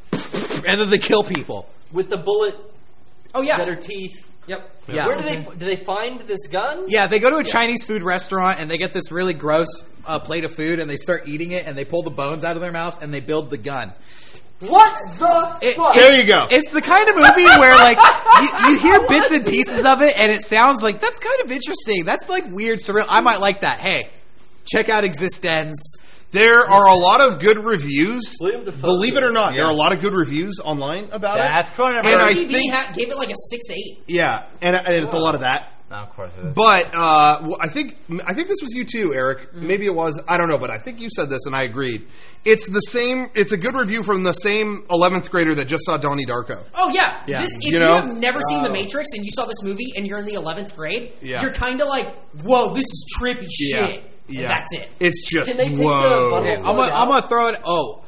and then they kill people. With the bullet Oh yeah. that are teeth. Yep. Yeah. Where do they do they find this gun? Yeah, they go to a Chinese food restaurant and they get this really gross uh, plate of food and they start eating it and they pull the bones out of their mouth and they build the gun. What the It- fuck? There you go. It's the kind of movie where like you, you hear bits and pieces of it and it sounds like that's kind of interesting. That's like weird, surreal. I might like that. Hey, check out Existenz. There are a lot of good reviews. William Dafoe. Believe it or not, there Yeah. are a lot of good reviews online about That's it. Cronenberg. And I T V think- ha- gave it like a six eight. Yeah, and, and it's a lot of that. No, of course it is. But uh, w- I think I think this was you too, Eric. Maybe it was. I don't know, but I think you said this, and I agreed. It's the same. It's a good review from the same eleventh grader that just saw Donnie Darko. Oh yeah. Yeah. This, if You you, know? have never seen The Oh. Matrix and you saw this movie and you're in the eleventh grade, Yeah. you're kind of like, "Whoa, this is trippy Yeah. shit." Yeah, And that's it. It's just Can they take the whoa. butthole I'm gonna, out? I'm gonna throw it. Oh,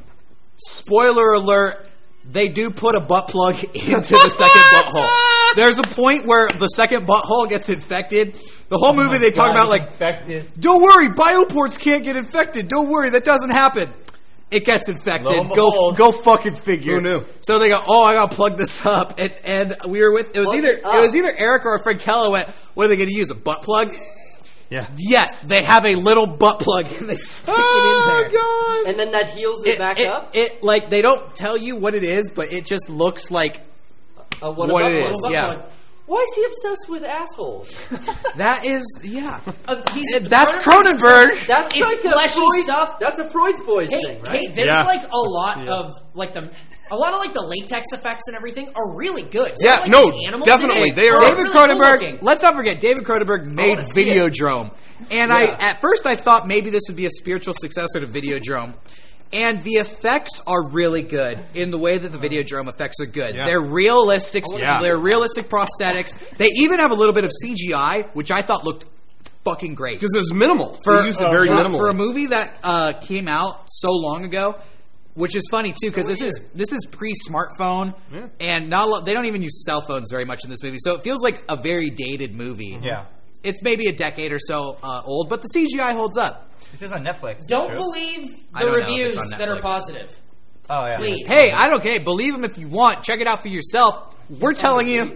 spoiler alert! They do put a butt plug into the second butthole. There's a point where the second butthole gets infected. The whole movie they talk about like, infected. don't worry, bioports can't get infected. Don't worry, that doesn't happen. It gets infected. Lo and Go, behold. go, fucking figure. Who knew? So they go, oh, I gotta plug this up, and, and we were with. It was Plug either it up. it was either Eric or our friend Kella went. What are they gonna use? A butt plug? Yeah. Yes, they have a little butt plug and they stick Oh it in there. God! And then that heals it, It, back it, up? it like they don't tell you what it is, but it just looks like Uh, what what about it one? is. Butt Yeah, plug. Why is he obsessed with assholes? that is yeah. Uh, he's, That's Cronenberg's Cronenberg. obsessed- That's It's like a fleshy Freud, stuff. That's a Freud's boys Hey, thing, right? hey, there's Yeah. like a lot of like the a lot of like the latex effects and everything are really good. Some Yeah, of, like, no, these animals in definitely. it They are- David really cool Cronenberg. looking. Let's not forget, David Cronenberg made wanna see it. Videodrome, and I at first I thought maybe this would be a spiritual successor to Videodrome. And the effects are really good in the way that the Videodrome effects are good. Yeah. They're realistic. Yeah. They're realistic prosthetics. They even have a little bit of C G I, which I thought looked fucking great. Because it was minimal. For, they used it very for, minimally. for a movie that uh, came out so long ago, which is funny too because this is this is pre-smartphone Yeah. and not a lot, they don't even use cell phones very much in this movie, so it feels like a very dated movie. Yeah. It's maybe a decade or so uh, old, but the C G I holds up. This is on Netflix. is Don't it true? believe I the don't know if reviews it's on that are Netflix. positive. Oh yeah. Please. Hey, I don't care. Believe them if you want. Check it out for yourself. We're telling you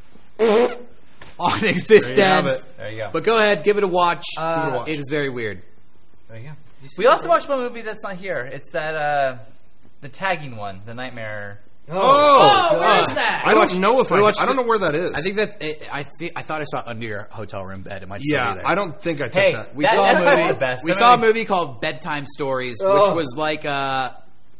on have Existence. it. There you go. But go ahead, give it a watch. Uh, Give it a watch. It is very weird. There you go. We also watched one movie that's not here. It's that uh, the tagging one, the Nightmare Oh, Oh, where uh, is that? I don't know if we I. watched I don't it- know where that is. I think that's. It, I think I thought I saw it under your hotel room bed. It might still Yeah, be there. I don't think I took Hey, that. We That- saw a that might be movie. the best. We That saw a might be- movie called Bedtime Stories, Oh. which was like uh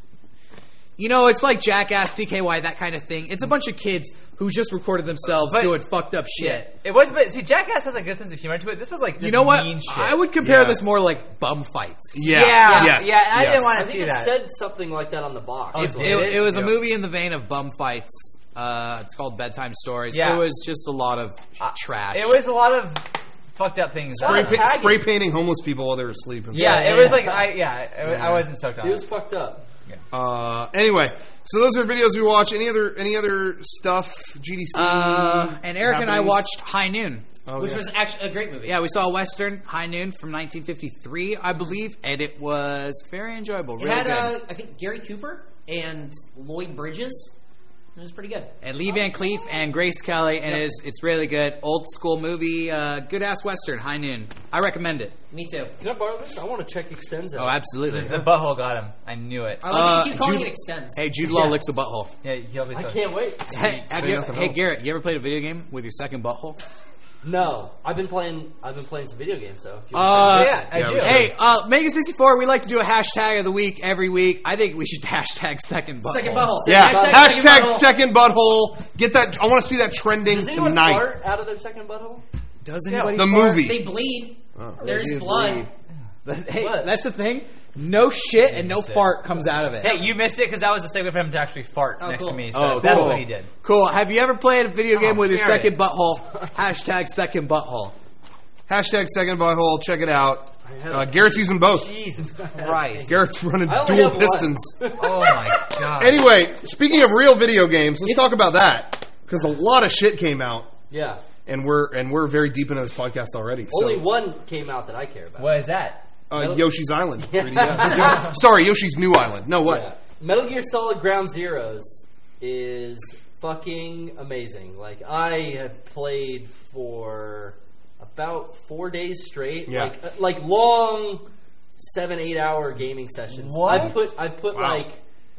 you know, it's like Jackass, C K Y, that kind of thing. It's a bunch of kids who just recorded themselves But- doing fucked up shit. It was, but see, Jackass has a good sense of humor to it. This was like, You just know what? mean shit. I would compare Yeah. this more like bum fights. Yeah. Yeah, Yes. yeah, I yes. didn't want I to think see it that. said something like that on the box. Oh, It's, did it, it? it was Yeah. a movie in the vein of bum fights. Uh, it's called Bedtime Stories. Yeah. It was just a lot of trash. It was a lot of fucked up things. Spray, Uh, pa- tagging. spray painting homeless people while they were asleep. And yeah, stuff. it was like I yeah, it was, I wasn't stoked on It it. was fucked up. Uh, anyway, so those are videos we watch. Any other any other stuff? G D C. Uh, and Eric and I happenings? watched High Noon. Oh, Which yeah. was actually a great movie. Yeah, we saw Western High Noon from nineteen fifty-three, I believe, and it was very enjoyable. It Really had, good. uh, I think, Gary Cooper and Lloyd Bridges. It was pretty good. and Lee Van Cleef and Grace Kelly, and it is, it's really good. Old school movie, uh, good ass Western, High Noon. I recommend it. Me too. Can I borrow this? I want to check Extends out. Oh, absolutely. The, the butthole got him. I knew it. I like Uh, that you keep calling Jude- it Extends. Hey, Jude Law Yeah. licks a butthole. Yeah, he'll be. I so- can't wait. Hey, have say you, nothing hey else. Garrett, you ever played a video game with your second butthole? No, I've been playing. I've been playing some video games though. If you Uh, Yeah, I Yeah, do. we should. Hey, uh, Mega sixty-four, we like to do a hashtag of the week every week. I think we should hashtag second butthole. Second butthole. Yeah, Hashtag hashtag second butthole. second butthole. Get that. I want to see that trending Does anyone tonight. fart out of their second butthole? Does Yeah, anybody The fart? movie. They bleed. Oh. There's They do blood. bleed. Hey, What? that's the thing. No shit and no fart comes out of it. Hey, you missed it because that was the segment for him to actually fart Oh, next cool. to me. So Oh, that's cool. what he did. Cool. Have you ever played a video game Oh, with your Garrett. second butthole? Hashtag second butthole. Hashtag second butthole. Check it out. have- Uh, Garrett's using both. Jesus Christ! Garrett's running I only dual have one. pistons. Oh my god! Anyway, speaking of real video games, let's talk about that because a lot of shit came out, Yeah. and we're and we're very deep into this podcast already. So, Only one came out that I care about. What is that? uh, Yoshi's Island. three D S. Sorry, Yoshi's New Island. No, what? Yeah. Metal Gear Solid Ground Zeroes is fucking amazing. Like I have played for about four days straight. Yeah. Like uh, like long seven eight hour gaming sessions. What? I put I put Wow. like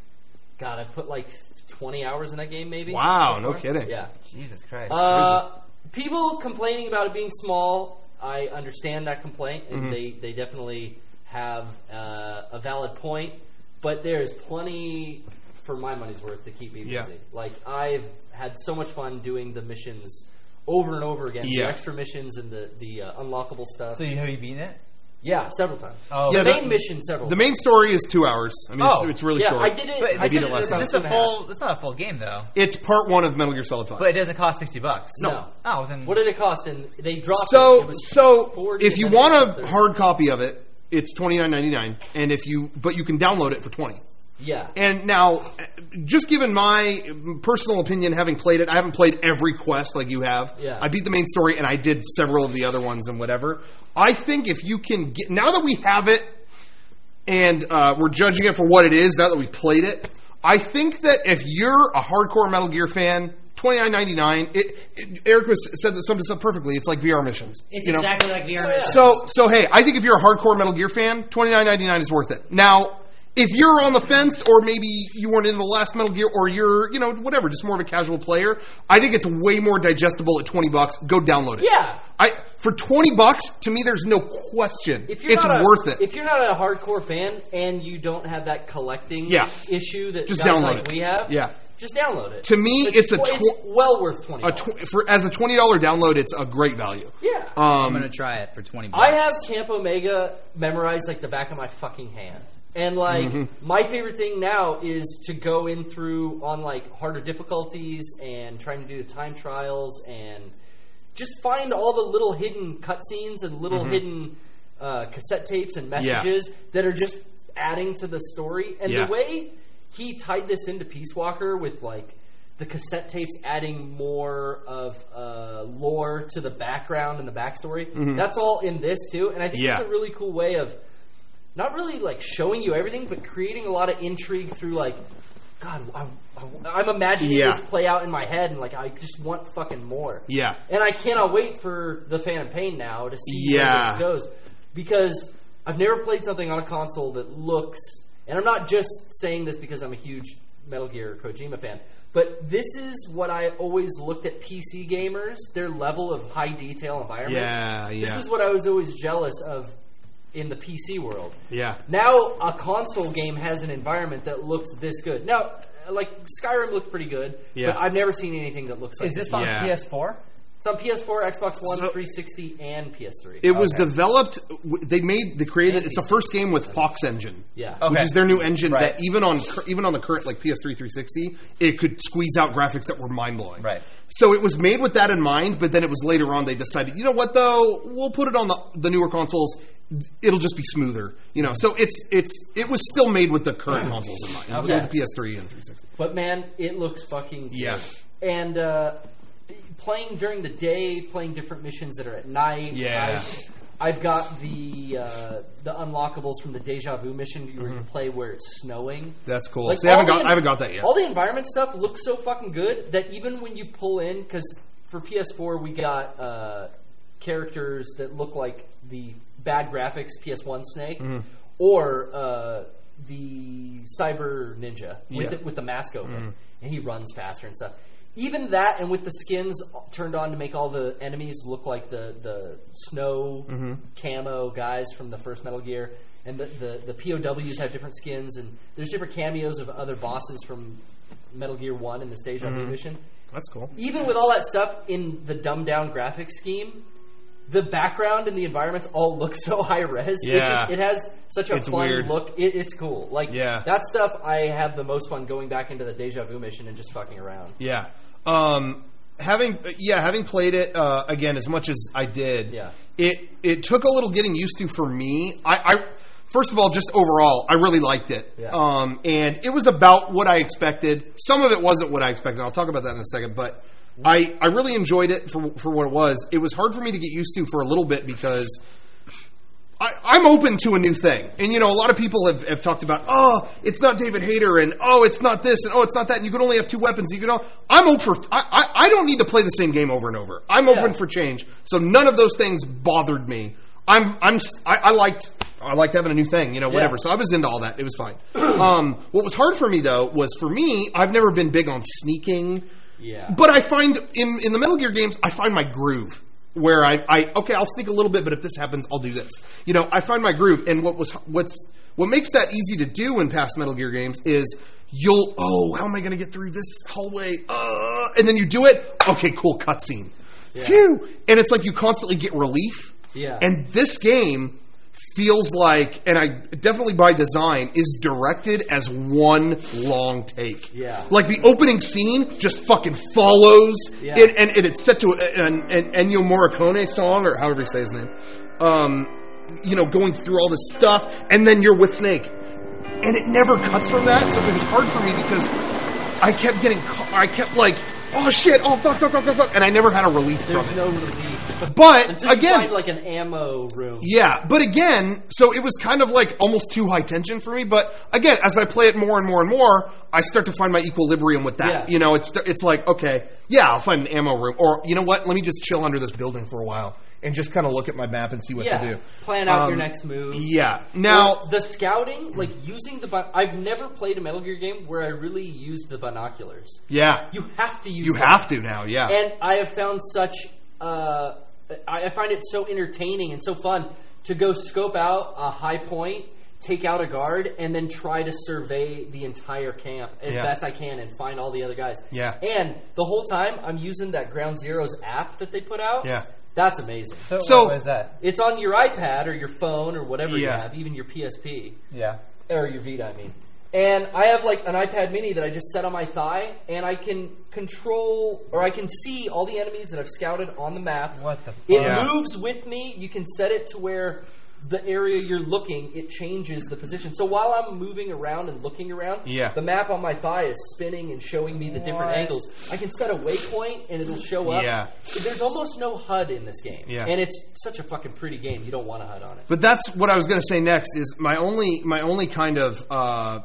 God I put like twenty hours in that game maybe. Wow, so no far. kidding. Yeah. Jesus Christ! Uh, people complaining about it being small, I understand that complaint, and Mm-hmm. they, they definitely have uh, a valid point. But there's plenty for my money's worth to keep me busy. Yeah. Like I've had so much fun doing the missions over and over again, Yeah. the extra missions and the the uh, unlockable stuff. So you have you beaten it? Yeah, several times. Oh, Yeah, the the- main mission several. The times. main story is two hours. I mean, Oh. it's, it's really yeah, short. I did it. But I this did is, it last is about this two a and a half. full? It's not a full game though. It's part one of Metal Gear Solid Five. But it doesn't cost sixty bucks. No. Oh, then What did it cost? And they dropped it. So, It was so forty if you and then it want was a thirty. hard copy of it, it's twenty nine ninety nine, and if you but you can download it for twenty. Yeah. And now, just given my personal opinion, having played it, I haven't played every quest like you have. Yeah. I beat the main story, and I did several of the other ones and whatever. I think if you can get now that we have it, and uh, we're judging it for what it is now that we played it, I think that if you're a hardcore Metal Gear fan, twenty nine ninety nine. It, it, Eric was said that summed this up perfectly. It's like V R missions. It's you know? exactly like V R. yeah. missions. So, so hey, I think if you're a hardcore Metal Gear fan, twenty nine ninety nine is worth it. Now, if you're on the fence, or maybe you weren't in the last Metal Gear, or you're, you know, whatever, just more of a casual player, I think it's way more digestible at twenty bucks. Go download it. Yeah. I for twenty bucks, to me, there's no question. If you're It's not a, worth it. If you're not a hardcore fan and you don't have that collecting Yeah. issue that Just guys download like it. we have, Yeah. just download it. To me, it's a tw- tw- it's well worth twenty. A tw- for as a twenty dollar download, it's a great value. yeah. I'm Um, gonna try it for twenty bucks. I have Camp Omega memorized like the back of my fucking hand. And like Mm-hmm. my favorite thing now is to go in through on like harder difficulties and trying to do the time trials and just find all the little hidden cutscenes and little hidden uh, cassette tapes and Mm-hmm. Yeah. messages that are just adding to the story. And Yeah. the way he tied this into Peace Walker with like the cassette tapes adding more of uh, lore to the background and the backstory, that's all in this too. And I think Mm-hmm. Yeah. it's a really cool way of not really like showing you everything, but creating a lot of intrigue through like, God, I, I, I'm imagining Yeah. this play out in my head, and like I just want fucking more. yeah. And I cannot wait for the Phantom Pain now to see Yeah. where this goes, because I've never played something on a console that looks. And I'm not just saying this because I'm a huge Metal Gear Kojima fan. But this is what I always looked at P C gamers, their level of high detail environments. Yeah, yeah. This is what I was always jealous of in the P C world. Yeah. Now a console game has an environment that looks this good. Now, like Skyrim looked pretty good, Yeah. but I've never seen anything that looks like Is this on Yeah. P S four? It's on P S four, Xbox One, So- three sixty, and P S three. It was Okay. developed. w- They made. They created. And It's the P C. first game with Fox Engine. Yeah. Which Okay. is their new engine Right. that even on cur- even on the current like P S three three sixty, it could squeeze out graphics that were mind blowing. Right. So it was made with that in mind, but then it was later on they decided, you know what though, we'll put it on the the newer consoles. It'll just be smoother, you know. So it's it's it was still made with the current consoles in mind, Okay. with the P S three and three sixty. But man, it looks fucking good. Yeah. And uh, playing during the day, playing different missions that are at night. Yeah. I've, I've got the uh, the unlockables from the Deja Vu mission where you play where it's snowing. That's cool. Like, See, I haven't all got the- I haven't got that yet. All the environment stuff looks so fucking good that even when you pull in, because for P S four we got uh, characters that look like the bad graphics P S one Snake, Mm-hmm. or uh, the Cyber Ninja with, Yeah. the, with the mask open, Mm-hmm. and he runs faster and stuff. Even that, and with the skins turned on to make all the enemies look like the, the snow Mm-hmm. camo guys from the first Metal Gear, and the, the, the P O Ws have different skins, and there's different cameos of other bosses from Metal Gear one in this Deja Vu mission. That's cool. Even with all that stuff in the dumbed down graphics scheme, the background and the environments all look so high res. It, Yeah. just, it has such a It's fun weird. look. It, it's cool. Like Yeah. that stuff, I have the most fun going back into the Deja Vu mission and just fucking around. Yeah. Um, having yeah, having played it uh, again as much as I did, Yeah. it it took a little getting used to for me. I, I first of all, just overall, I really liked it, Yeah. um, and it was about what I expected. Some of it wasn't what I expected. I'll talk about that in a second, but I I really enjoyed it for for what it was. It was hard for me to get used to for a little bit because I, I'm open to a new thing. And, you know, a lot of people have, have talked about, oh, it's not David Hayter, and oh, it's not this, and oh, it's not that, and you can only have two weapons. You can all, I'm open for, I, I, I don't need to play the same game over and over. I'm open Yeah. for change. So none of those things bothered me. I'm, I'm, st- I, I liked, I liked having a new thing, you know, whatever. Yeah. So I was into all that. It was fine. um, what was hard for me, though, was for me, I've never been big on sneaking. Yeah. But I find, in, in the Metal Gear games, I find my groove. Where I, I, okay, I'll sneak a little bit, but if this happens, I'll do this. You know, I find my groove, and what was, what's, what makes that easy to do in past Metal Gear games is you'll, oh, how am I going to get through this hallway? Uh, and then you do it. Okay, cool, cutscene. Phew, and it's like you constantly get relief. Yeah. And this game feels like, and I definitely by design, is directed as one long take. Yeah. Like the opening scene just fucking follows, Yeah. and, and, and it's set to an, an Ennio Morricone song, or however you say his name. Um, you know, going through all this stuff, and then you're with Snake. And it never cuts from that, so it was hard for me because I kept getting, ca- I kept like, oh shit, oh fuck, fuck, fuck, fuck, fuck, and I never had a relief There's from it. no relief. But Until you again, find like an ammo room. yeah, but again, so it was kind of like almost too high tension for me. But again, as I play it more and more and more, I start to find my equilibrium with that. Yeah. You know, it's it's like, okay, yeah, I'll find an ammo room, or you know what? Let me just chill under this building for a while and just kind of look at my map and see what Yeah. to do. Plan out your Um, next move. Yeah. Now, Well, the scouting, like using the, bi- I've never played a Metal Gear game where I really used the binoculars. yeah, You have to use you them. have to now. Yeah. And I have found such, uh, I I find it so entertaining and so fun to go scope out a high point, take out a guard, and then try to survey the entire camp as Yeah. best I can and find all the other guys. Yeah. And the whole time I'm using that Ground Zeroes app that they put out. Yeah. That's amazing. So, So- what is that? It's on your iPad or your phone or whatever you Yeah. have, even your P S P. Yeah. Or your Vita, I mean. And I have like an iPad mini that I just set on my thigh, and I can control, or I can see all the enemies that I've scouted on the map. What the fuck? It Yeah. moves with me. You can set it to where the area you're looking, it changes the position. So while I'm moving around and looking around, Yeah. the map on my thigh is spinning and showing me the different What? angles. I can set a waypoint, and it'll show up. Yeah. There's almost no H U D in this game. Yeah. And it's such a fucking pretty game. You don't want a H U D on it. But that's what I was going to say next. Is my only my only kind of uh,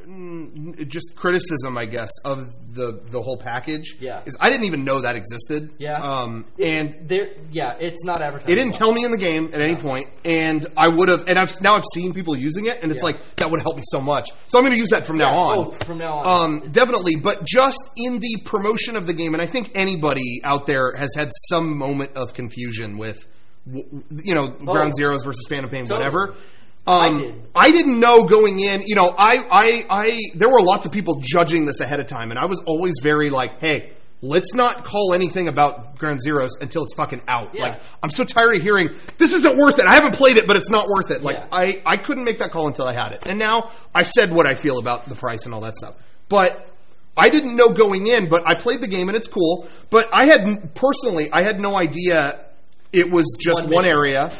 mm, just criticism, I guess, of the the whole package. Yeah. Is I didn't even know that existed. Yeah. Um, It- and there, yeah, it's not advertised. it didn't tell me in the game at any point, and I would have. And I've now I've seen people using it, and it's Yeah. like that would help me so much. So I'm going to use that from now on. Oh, from now on. Um, definitely, but just in the promotion of the game, and I think anybody out there has had some moment of confusion with, w- you know, Ground Zeroes versus Phantom Pain, Totally. whatever. Um, I did. I didn't know going in. You know, I, I, I. There were lots of people judging this ahead of time, and I was always very like, "Hey, let's not call anything about Ground Zeroes until it's fucking out." Yeah. Like, I'm so tired of hearing this isn't worth it. I haven't played it, but it's not worth it. Like, Yeah. I, I couldn't make that call until I had it, and now I said what I feel about the price and all that stuff. But I didn't know going in, but I played the game and it's cool. But I had personally, I had no idea it was just One one, mission. area.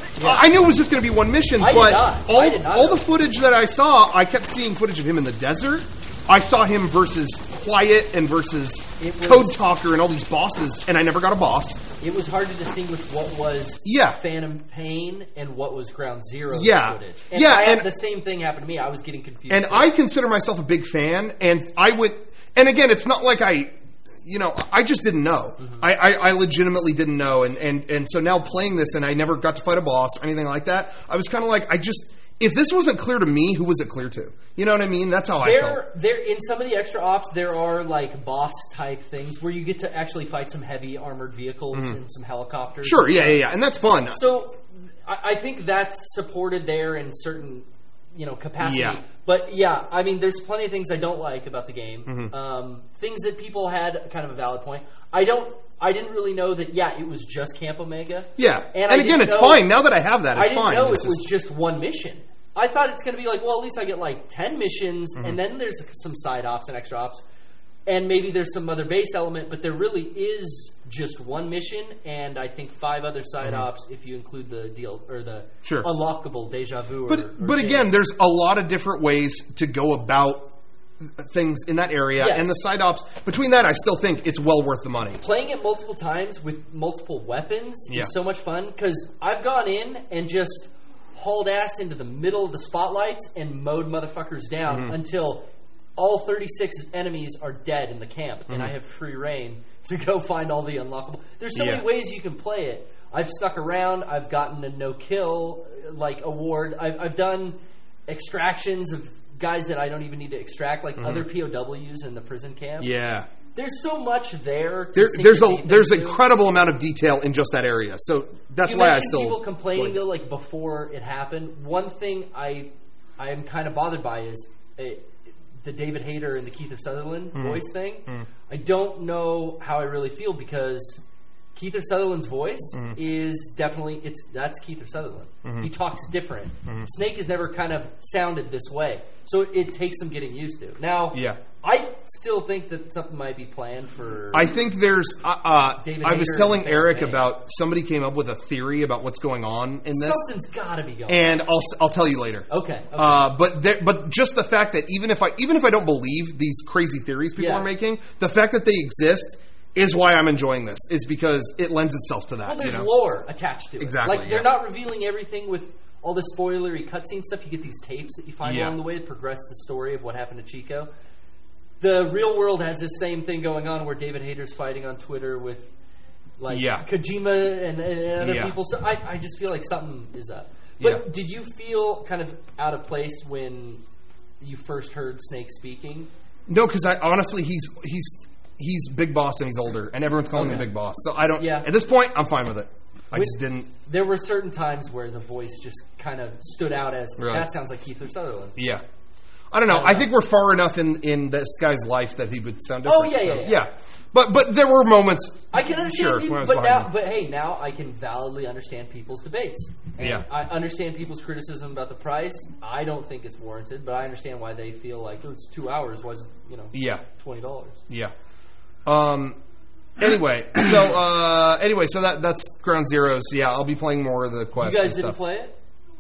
I knew it was just going to be one mission, I did but not. all I did not all know. the footage that I saw, I kept seeing footage of him in the desert. I saw him versus Quiet and versus It was- Code Talker and all these bosses, and I never got a boss. It was hard to distinguish what was Yeah. Phantom Pain and what was Ground Zero Yeah. footage. And Yeah, I had and- the same thing happen to me. I was getting confused. And too. I consider myself a big fan, and I would. And again, it's not like I, you know, I just didn't know. Mm-hmm. I, I, I legitimately didn't know, and, and and so now playing this, and I never got to fight a boss or anything like that. I was kind of like, I just, if this wasn't clear to me, who was it clear to? You know what I mean? That's how I felt. There, there in some of the extra ops, there are like boss type things where you get to actually fight some heavy armored vehicles and some helicopters. Sure, and yeah, stuff. yeah, yeah, and that's fun. So I, I think that's supported there in certain, you know, capacity. Yeah. But yeah, I mean, there's plenty of things I don't like about the game. Mm-hmm. Um, things that people had kind of a valid point. I don't. I didn't really know that. Yeah, it was just Camp Omega. Yeah, And and, I again, didn't it's know- fine now that I have that. I It's didn't fine. know It's it was just one mission. I thought it's going to be like, well, at least I get like ten missions, Mm-hmm. and then there's some side ops and extra ops, and maybe there's some other base element, but there really is just one mission, and I think five other side ops if you include the deal or the Mm-hmm. Sure. unlockable deja vu. But or, or but Jade. again, there's a lot of different ways to go about things in that area, Yes. and the side ops. Between that, I still think it's well worth the money. playing it multiple times with multiple weapons Yeah. is so much fun because I've gone in and just hauled ass into the middle of the spotlights and mowed motherfuckers down Mm-hmm. until all thirty-six enemies are dead in the camp and Mm-hmm. I have free reign to go find all the unlockable. There's so Yeah. many ways you can play it. I've stuck around. I've gotten a no kill like award. I've, I've done extractions of guys that I don't even need to extract, like other P O Ws in the prison camp. Mm-hmm. Yeah. There's so much there. To There, sink there's your a teeth there's into. incredible amount of detail in just that area, so that's You why I mentioned still people complaining like- though, like before it happened. One thing I I am kind of bothered by is uh, the David Hayter and the Keith Sutherland Mm-hmm. voice thing. I don't know how I really feel because Keith Sutherland's voice Mm-hmm. is definitely it's that's Keith Sutherland. He talks different. Snake has never kind of sounded this way, so it takes some getting used to. Now, Yeah. I still think that something might be planned for. I think there's. Uh, uh, David I was Hayter telling and Phantom Eric Pain. about somebody came up with a theory about what's going on in this, something's got to be going. and I'll I'll tell you later. okay. okay. Uh, but there, but just the fact that even if I even if I don't believe these crazy theories people Yeah. are making, the fact that they exist is why I'm enjoying this. Is because it lends itself to that. Well, there's you know? lore attached to it. Exactly, Like, they're yeah. not revealing everything with all the spoilery cutscene stuff. You get these tapes that you find Yeah. along the way to progress the story of what happened to Chico. The real world has this same thing going on where David Hayter's fighting on Twitter with, like, Yeah. Kojima and, and other Yeah. people. So I, I just feel like something is up. But Yeah. did you feel kind of out of place when you first heard Snake speaking? No, because I honestly he's he's he's Big Boss and he's older, and everyone's calling him Okay. Big Boss. So I don't. Yeah. At this point, I'm fine with it. I With- just didn't. There were certain times where the voice just kind of stood out as, Really? that sounds like Keith Sutherland. Yeah. I don't know. I don't I, know. think we're far enough in, in this guy's life that he would sound Oh, different. yeah, so, yeah, yeah. But but there were moments. I can understand Sure, people, when I was but behind now, him. but hey, now I can validly understand people's debates. And Yeah. I understand people's criticism about the price. I don't think it's warranted, but I understand why they feel like oh, it's two hours was you know Yeah. twenty dollars. Yeah. Um. Anyway, so uh, anyway, so that that's Ground Zeroes. Yeah, I'll be playing more of the You quests. guys and didn't stuff. play it?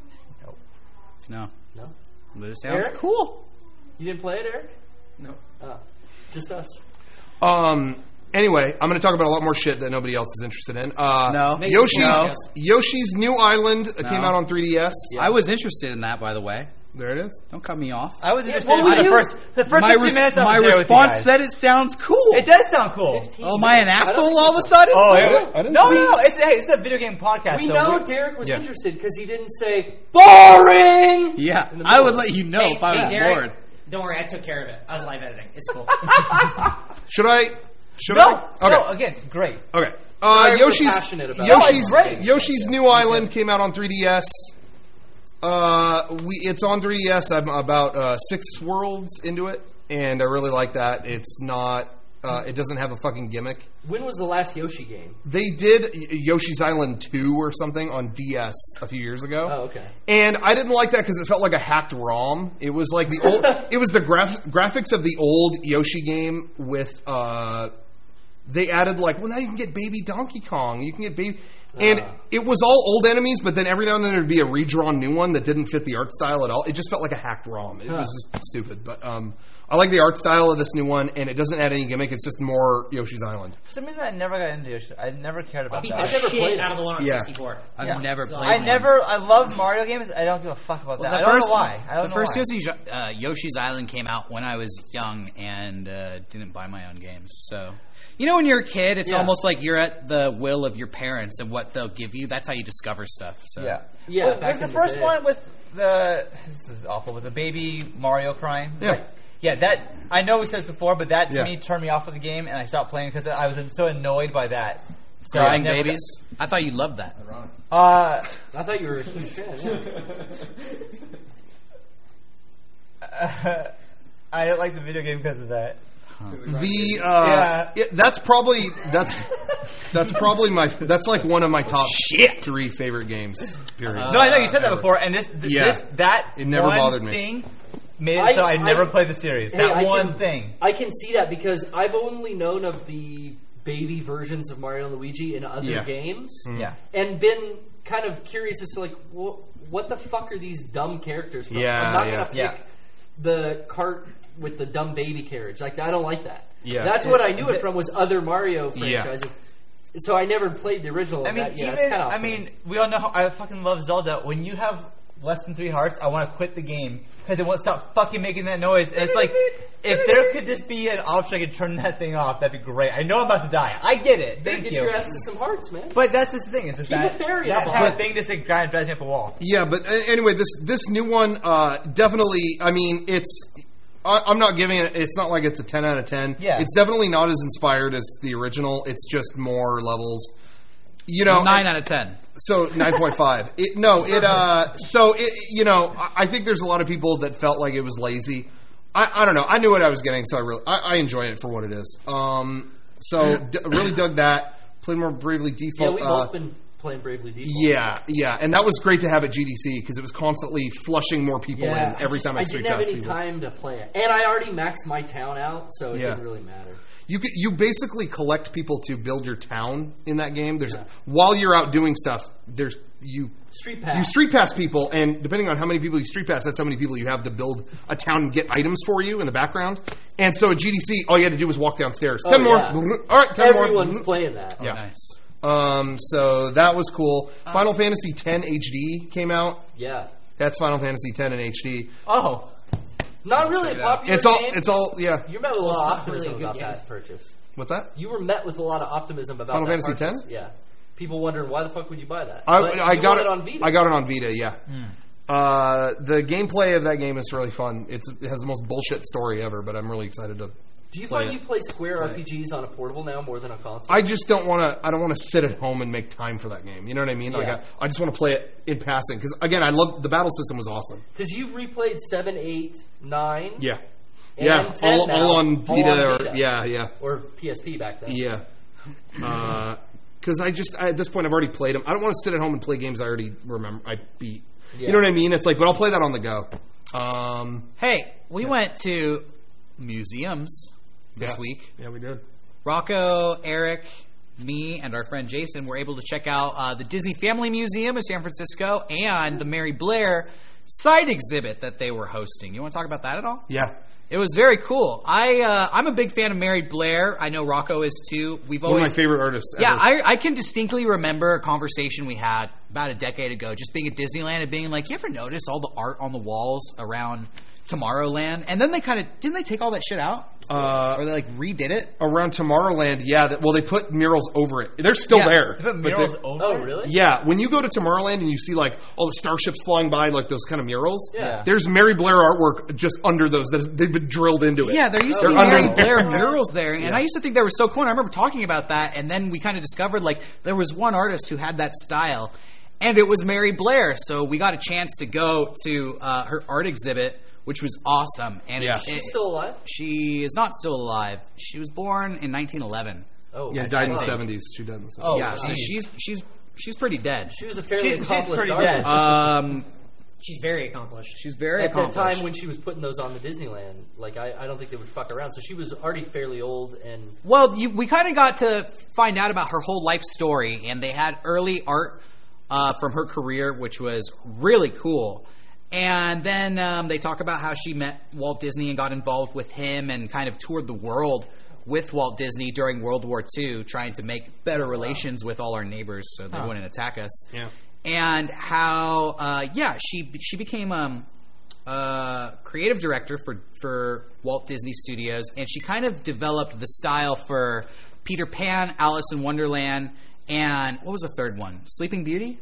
No. No, But it sounds Eric? cool. you didn't play it, Eric? No. Oh, just us. Um. Anyway, I'm going to talk about a lot more shit that nobody else is interested in. Uh, No. Yoshi's No. Yoshi's New Island uh, came No. out on three D S. I was interested in that, by the way. There it is. Don't cut me off. I was Yeah, interested what in would the you- first, the first my fifteen res- minutes. I was my there with you response guys. said it sounds cool. It does sound cool. Oh, am I an asshole think all of a so. sudden? Oh, I yeah. didn't- I didn't no, no, think- no! It's hey, it's a video game podcast. We so know we're- Derek was Yeah. interested because he didn't say boring. Yeah, In the I would middle. let you know Hey, if I hey, was Derek, bored. don't worry, I took care of it. I was live editing. It's cool. Should I? Should No, I? Okay. no, again, great. Okay. Uh, Sorry, we're Yoshi's passionate about Yoshi's it. No, it's great. Yoshi's New Island came out on three D S. Uh, we it's on three D S. I'm about uh, six worlds into it, and I really like that. It's not. Uh, it doesn't have a fucking gimmick. When was the last Yoshi game? They did Y- Yoshi's Island two or something on D S a few years ago. Oh, okay. And I didn't like that because it felt like a hacked ROM. It was like the old. It was the graph, graphics of the old Yoshi game with. Uh, they added like, well, now you can get baby Donkey Kong. You can get baby, and Ah. it was all old enemies. But then every now and then there'd be a redrawn new one that didn't fit the art style at all. It just felt like a hacked ROM. It Huh. was just stupid. But um, I like the art style of this new one, and it doesn't add any gimmick. It's just more Yoshi's Island. For some reason, I never got into Yoshi. I never cared about Beat that. the I've never shit played out of the one on Yeah. sixty-four. I've Yeah. never played I one. never. I love Mario games. I don't give a fuck about Well, that. the I don't first, know why. I don't the know first why. Yoshi's, uh, Yoshi's Island came out when I was young and uh, didn't buy my own games. So, you know, when you're a kid, it's Yeah. almost like you're at the will of your parents and what they'll give you. That's how you discover stuff. So. Yeah. Yeah, Well, back was the in the first day. one with the this is awful with the baby Mario crying? Yeah. Like, yeah, that I know we said this before, but that to Yeah. me turned me off of the game, and I stopped playing because I was so annoyed by that. So Crying I never babies. I thought you loved that. got- uh, I thought you were a huge fan. Yeah. I didn't like the video game because of that. The uh, Yeah. it- that's probably that's that's probably my that's like one of my top Shit. three favorite games. Period. No, I know you said that ever. before, and this, th- Yeah. this that It never one bothered me. thing made it I- so I never I- played the series. Hey, that I one can- thing. I can see that because I've only known of the baby versions of Mario and Luigi in other Yeah. games, Yeah. and been kind of curious as to like, wh- what the fuck are these dumb characters from? Yeah, I'm not yeah. gonna pick Yeah. the cart with the dumb baby carriage. Like, I don't like that. Yeah. That's what I knew it from was other Mario Yeah. franchises. So I never played the original. I of mean, that. Yeah, even it's kinda I mean, we all know how I fucking love Zelda. When you have less than three hearts, I want to quit the game because it won't stop fucking making that noise. And it's like, if there could just be an option I could turn that thing off, that'd be great. I know I'm about to die. I get it. Then Thank get you. your ass to some hearts, man. But that's just the thing. Is just Keep that a fairy that up kind on of thing just like kind of drives me up a wall. Yeah, but uh, anyway, this this new one uh, definitely. I mean, it's. I, I'm not giving it. It's not like it's a ten out of ten. Yeah. It's definitely not as inspired as the original. It's just more levels. You know, Nine out of ten. So nine point five. It, no, it. Uh, so it. You know, I, I think there's a lot of people that felt like it was lazy. I, I don't know. I knew what I was getting, so I really I, I enjoy it for what it is. Um, so d- really dug that. Played more Bravely Yeah, Default. we've uh, both been playing Bravely Default. yeah, yeah, and that was great to have at G D C because it was constantly flushing more people Yeah, in every just- time I, I street didn't have passed any people. time to play it, and I already maxed my town out, so it Yeah. didn't really matter. You could, you basically collect people to build your town in that game. There's Yeah. while you're out doing stuff. There's you Street pass. you street pass people, and depending on how many people you street pass, that's how many people you have to build a town and get items for you in the background. And so at G D C, all you had to do was walk downstairs. Oh, ten more. yeah. All right, ten Everyone's more. playing that. Yeah. Nice. Um, so that was cool. Final Fantasy X H D came out. Yeah. That's Final Fantasy X in H D. Oh, Not really a it out. popular It's all. game. It's all. Yeah. You met with a Well, lot of it's not really optimism a good about game. that purchase. What's that? You were met with a lot of optimism about Final that Fantasy purchase. X? Yeah. People wondering why the fuck would you buy that? I, But I you got want it on Vita. I got it on Vita. Yeah. Uh, the gameplay of that game is really fun. It's, it has the most bullshit story ever, but I'm really excited to. Do you play find it. you play Square Play R P Gs on a portable now more than a console? I just don't want to. I don't want to sit at home and make time for that game. You know what I mean? Like Yeah. I, I just want to play it in passing because again, I love the battle system was awesome. Because you've replayed seven, eight, nine, Yeah. and Yeah, ten all, now. all on All Vita, on or Vita. yeah, yeah, Or P S P back then. yeah. Because I just I, at this point I've already played them. I don't want to sit at home and play games I already remember I beat. Yeah. You know what I mean? It's like, but I'll play that on the go. Um, Hey, we went to museums this yeah. week. Yeah, we did. Rocco, Eric, me, and our friend Jason were able to check out uh, the Disney Family Museum in San Francisco and the Mary Blair side exhibit that they were hosting. You want to talk about that at all? Yeah. It was very cool. I uh, I'm a big fan of Mary Blair. I know Rocco is too. We've One always of my favorite artists Yeah, ever. I, I can distinctly remember a conversation we had about a decade ago, just being at Disneyland and being like, you ever notice all the art on the walls around Tomorrowland? And then they kind of, didn't they take all that shit out? Uh, or they like redid it? around Tomorrowland, yeah. That, well, they put murals over it. They're still Yeah. there. They put but murals they're- over. Oh, really? Yeah, when you go to Tomorrowland and you see like all the starships flying by, like those kind of murals, Yeah. there's Mary Blair artwork just under those. That is- they've been drilled into it. Yeah, there used to They're be under Mary the- Blair murals there, and I used to think they were so cool. And I remember talking about that, and then we kind of discovered like there was one artist who had that style, and it was Mary Blair. So we got a chance to go to uh, her art exhibit, which was awesome. And Yeah. it, She's it- still alive? she is not still alive. She was born in nineteen eleven. Oh, Yeah, I- died in I the think. seventies. She died in the seventies. Oh, yeah, so geez. she's she's she's pretty dead. She was a fairly She- she's accomplished pretty artist. dead. Um, She's very accomplished. she's very At that accomplished. time when she was putting those on the Disneyland, like I, I don't think they would fuck around. So she was already fairly old, and Well, you, we kind of got to find out about her whole life story, and they had early art uh, from her career, which was really cool. And then um, they talk about how she met Walt Disney and got involved with him and kind of toured the world with Walt Disney during World War Two, trying to make better relations with all our neighbors so they wouldn't attack us. Yeah. And how, uh, yeah, she she became um, uh, creative director for, for Walt Disney Studios, and she kind of developed the style for Peter Pan, Alice in Wonderland, and what was the third one? Sleeping Beauty?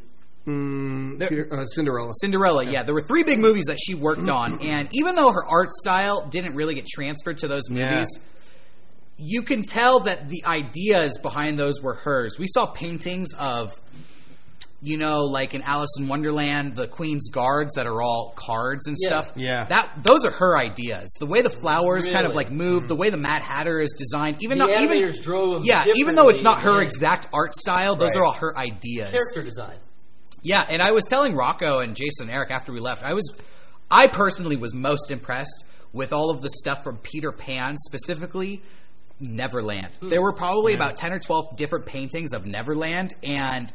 Mm, Peter, uh, Cinderella. Cinderella, yeah. There were three big movies that she worked on, and even though her art style didn't really get transferred to those Yeah. movies, you can tell that the ideas behind those were hers. We saw paintings of, you know, like in Alice in Wonderland, the Queen's Guards that are all cards and Yeah. stuff. Yeah. That those are her ideas. The way the flowers kind of Really? like move, the way the Mad Hatter is designed, even the not even animators drove them. yeah, even though it's not her differently, exact art style, those Right. are all her ideas. character design. Yeah, and I was telling Rocco and Jason and Eric after we left, I was, I personally was most impressed with all of the stuff from Peter Pan, specifically Neverland. There were probably about ten or twelve different paintings of Neverland, and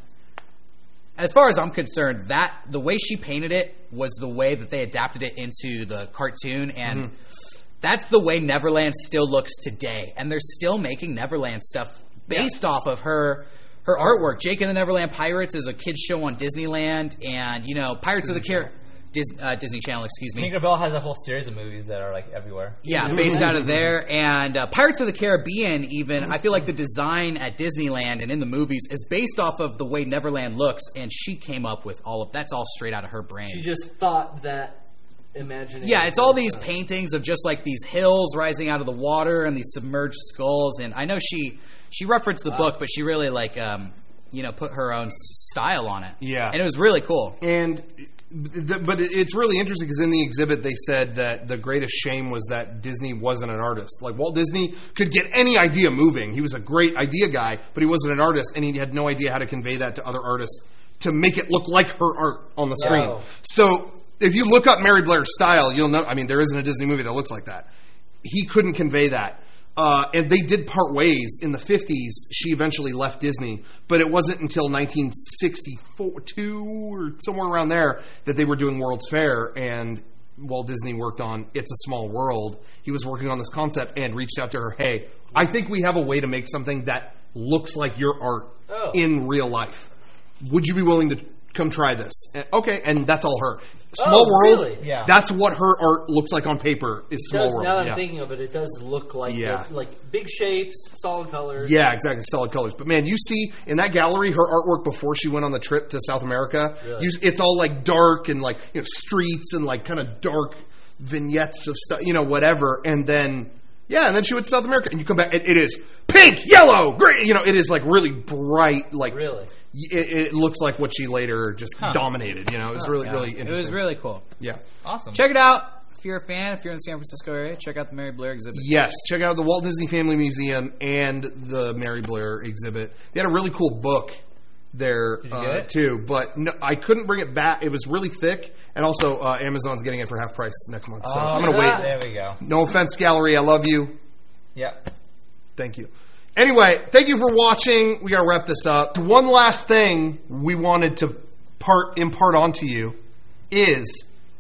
as far as I'm concerned, that the way she painted it was the way that they adapted it into the cartoon, and that's the way Neverland still looks today. And they're still making Neverland stuff based off of her her artwork. Jake and the Neverland Pirates is a kids show on Disneyland, and you know Pirates of the Car- Dis- uh, Disney Channel, excuse me. Tinkerbell has a whole series of movies that are like everywhere. Yeah, based out of there. And uh, Pirates of the Caribbean, even, I feel like the design at Disneyland and in the movies is based off of the way Neverland looks, and she came up with all of that's all straight out of her brain. She just thought that imagination. Yeah, it's all these paintings of just like these hills rising out of the water and these submerged skulls. And I know she she referenced the book, but she really like um, you know put her own s- style on it. Yeah. and it was really cool. And, th- but it's really interesting because in the exhibit they said that the greatest shame was that Disney wasn't an artist. Like Walt Disney could get any idea moving. He was a great idea guy, but he wasn't an artist, and he had no idea how to convey that to other artists to make it look like her art on the screen. No. So if you look up Mary Blair's style, you'll know. I mean, there isn't a Disney movie that looks like that. He couldn't convey that. Uh, and they did part ways in the fifties. She eventually left Disney, but it wasn't until nineteen sixty-four, two or somewhere around there that they were doing World's Fair, and Walt Disney worked on It's a Small World. He was working on this concept and reached out to her, hey, I think we have a way to make something that looks like your art Oh. in real life. Would you be willing to come try this? And, okay, and that's all her. Small Oh, World, really? Yeah. that's what her art looks like on paper, is Small Does, World. now that yeah. I'm thinking of it, it does look like Yeah. like big shapes, solid colors. Yeah, exactly. Solid colors. But man, you see in that gallery her artwork before she went on the trip to South America. Really? You, it's all like dark and like you know streets and like kind of dark vignettes of stuff, you know, whatever. And then yeah, and then she went to South America, and you come back, it, it is pink, yellow, green. You know, it is like really bright. Like Really? it, it looks like what she later just dominated. You know, it was really really It interesting. was really cool. yeah. Awesome. Check it out if you're a fan. If you're in the San Francisco area, check out the Mary Blair exhibit. Yes, check out the Walt Disney Family Museum and the Mary Blair exhibit. They had a really cool book there you uh, get it? too, but no, I couldn't bring it back. It was really thick, and also uh, Amazon's getting it for half price next month. So I'm gonna yeah. wait. There we go. No offense, gallery, I love you. Yep. Thank you. Anyway, thank you for watching. We gotta wrap this up. One last thing we wanted to part impart onto you is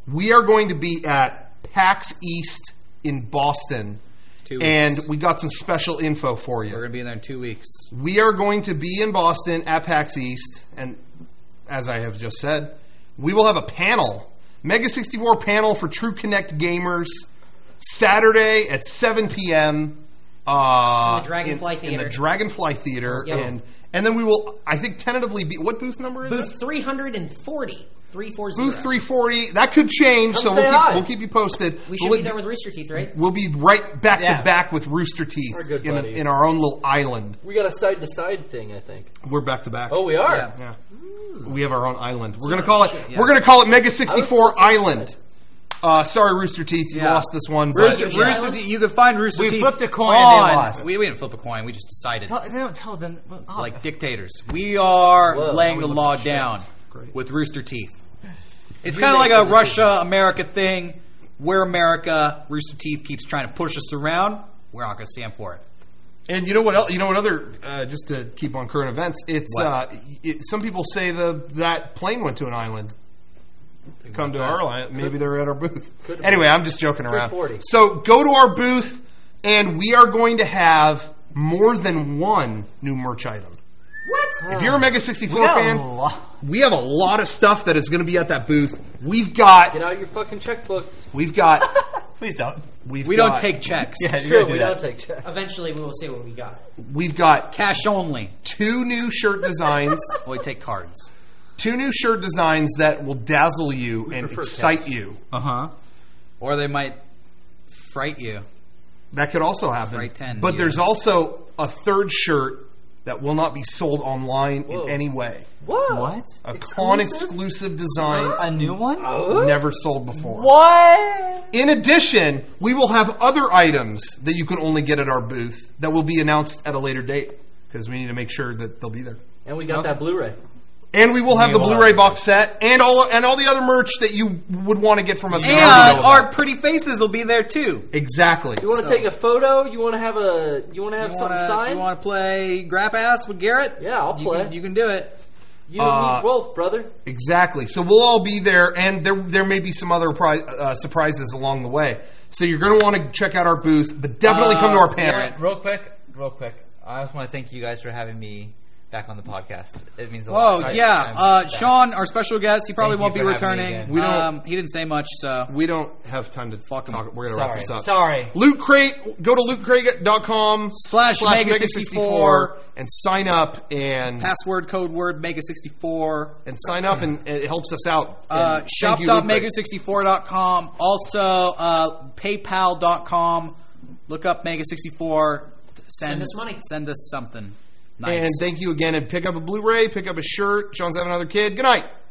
we are going to be at PAX East in Boston. Two weeks. And we got some special info for you. We're going to be in there in two weeks. We are going to be in Boston at PAX East, and as I have just said, we will have a panel, Mega sixty-four panel for True Connect gamers, Saturday at seven p.m. Uh, It's in the Dragonfly in, Theater. In the Dragonfly Theater, Yep. and and then we will, I think, tentatively be what booth number is it? Booth three forty. three forty. Booth three forty. That could change, Come so say we'll keep, hi. we'll keep you posted. We should we'll, be there with Rooster Teeth, right? We'll be right back Yeah. to back with Rooster Teeth We're good in, buddies. in our own little island. We got a side to side thing, I think. We're back to back. Oh, we are. Yeah. Yeah. We have our own island. We're gonna call it. Yeah. We're gonna call it Mega sixty-four I was- Island. Uh, sorry, Rooster Teeth, you Yeah. lost this one. But Rooster, Yoshi Rooster Island? Teeth, you can find Rooster We Teeth flipped a coin on. and they lost. We, we didn't flip a coin. We just decided. Tell, they don't tell them. well, oh, Like dictators. We are Whoa. laying the we law look shit. down Great. with Rooster Teeth. It's You kind of make like a the Russia-America thing. We're America. Rooster Teeth keeps trying to push us around. We're not going to stand for it. and you know what? Else, you know what? Other uh, just to keep on current events. It's What? uh, it, some people say the that plane went to an island. Come to our island. Maybe they're at our booth. Could've Anyway, I'm just joking around. forty. So go to our booth, and we are going to have more than one new merch item. What? If you're a Mega we sixty-four got fan, a lot. we have a lot of stuff that is going to be at that booth. We've got, Get out your fucking checkbook. we've got, Please don't. we've We got, don't take checks. Yeah, you're True, gonna do we that. don't take checks. Eventually, we will see what we got. we've got Cash only. two new shirt designs, We take cards. two new shirt designs that will dazzle you and prefer excite you. Uh huh. Or they might fright you. That could also happen. Fright ten, but yeah. there's also a third shirt that will not be sold online Whoa. in any way. Whoa. What? A Exclusive? con exclusive design, A new one? Oh. never sold before. What? In addition, we will have other items that you can only get at our booth that will be announced at a later date because we need to make sure that they'll be there. And we got that Blu-ray. And we will have We the will Blu-ray have box set and all and all the other merch that you would want to get from us. that you And already know our about. pretty faces will be there too. Exactly. You want to So- take a photo? You want to have a? You want to have You something wanna, signed? you want to play Grap Ass with Garrett? Yeah, I'll You play. can, you can do it. You and Uh, me both, brother. Exactly. So we'll all be there, and there there may be some other pri- uh, surprises along the way. So you're going to want to check out our booth, but definitely come to our panel. Garrett, real quick, real quick. I just want to thank you guys for having me back on the podcast. It means a lot. Oh I- yeah, I'm uh, back. Sean, our special guest, he probably Thank you won't be for having me returning. again. We don't- um, he didn't say much, so We don't have time to Fuck 'em. talk. We're going to wrap Sorry. this up. Sorry. Loot Crate. Go to loot crate dot com Slash Mega sixty-four. and sign up and password code word Mega sixty-four. and sign up, and it helps us out. Uh, And shop thank you, dot Loot Crate. mega sixty-four dot com. Also, uh, paypal dot com. Look up Mega sixty-four. Send, Send us money. Send us something. Nice. And thank you again. And pick up a Blu-ray, pick up a shirt. Sean's having another kid. Good night.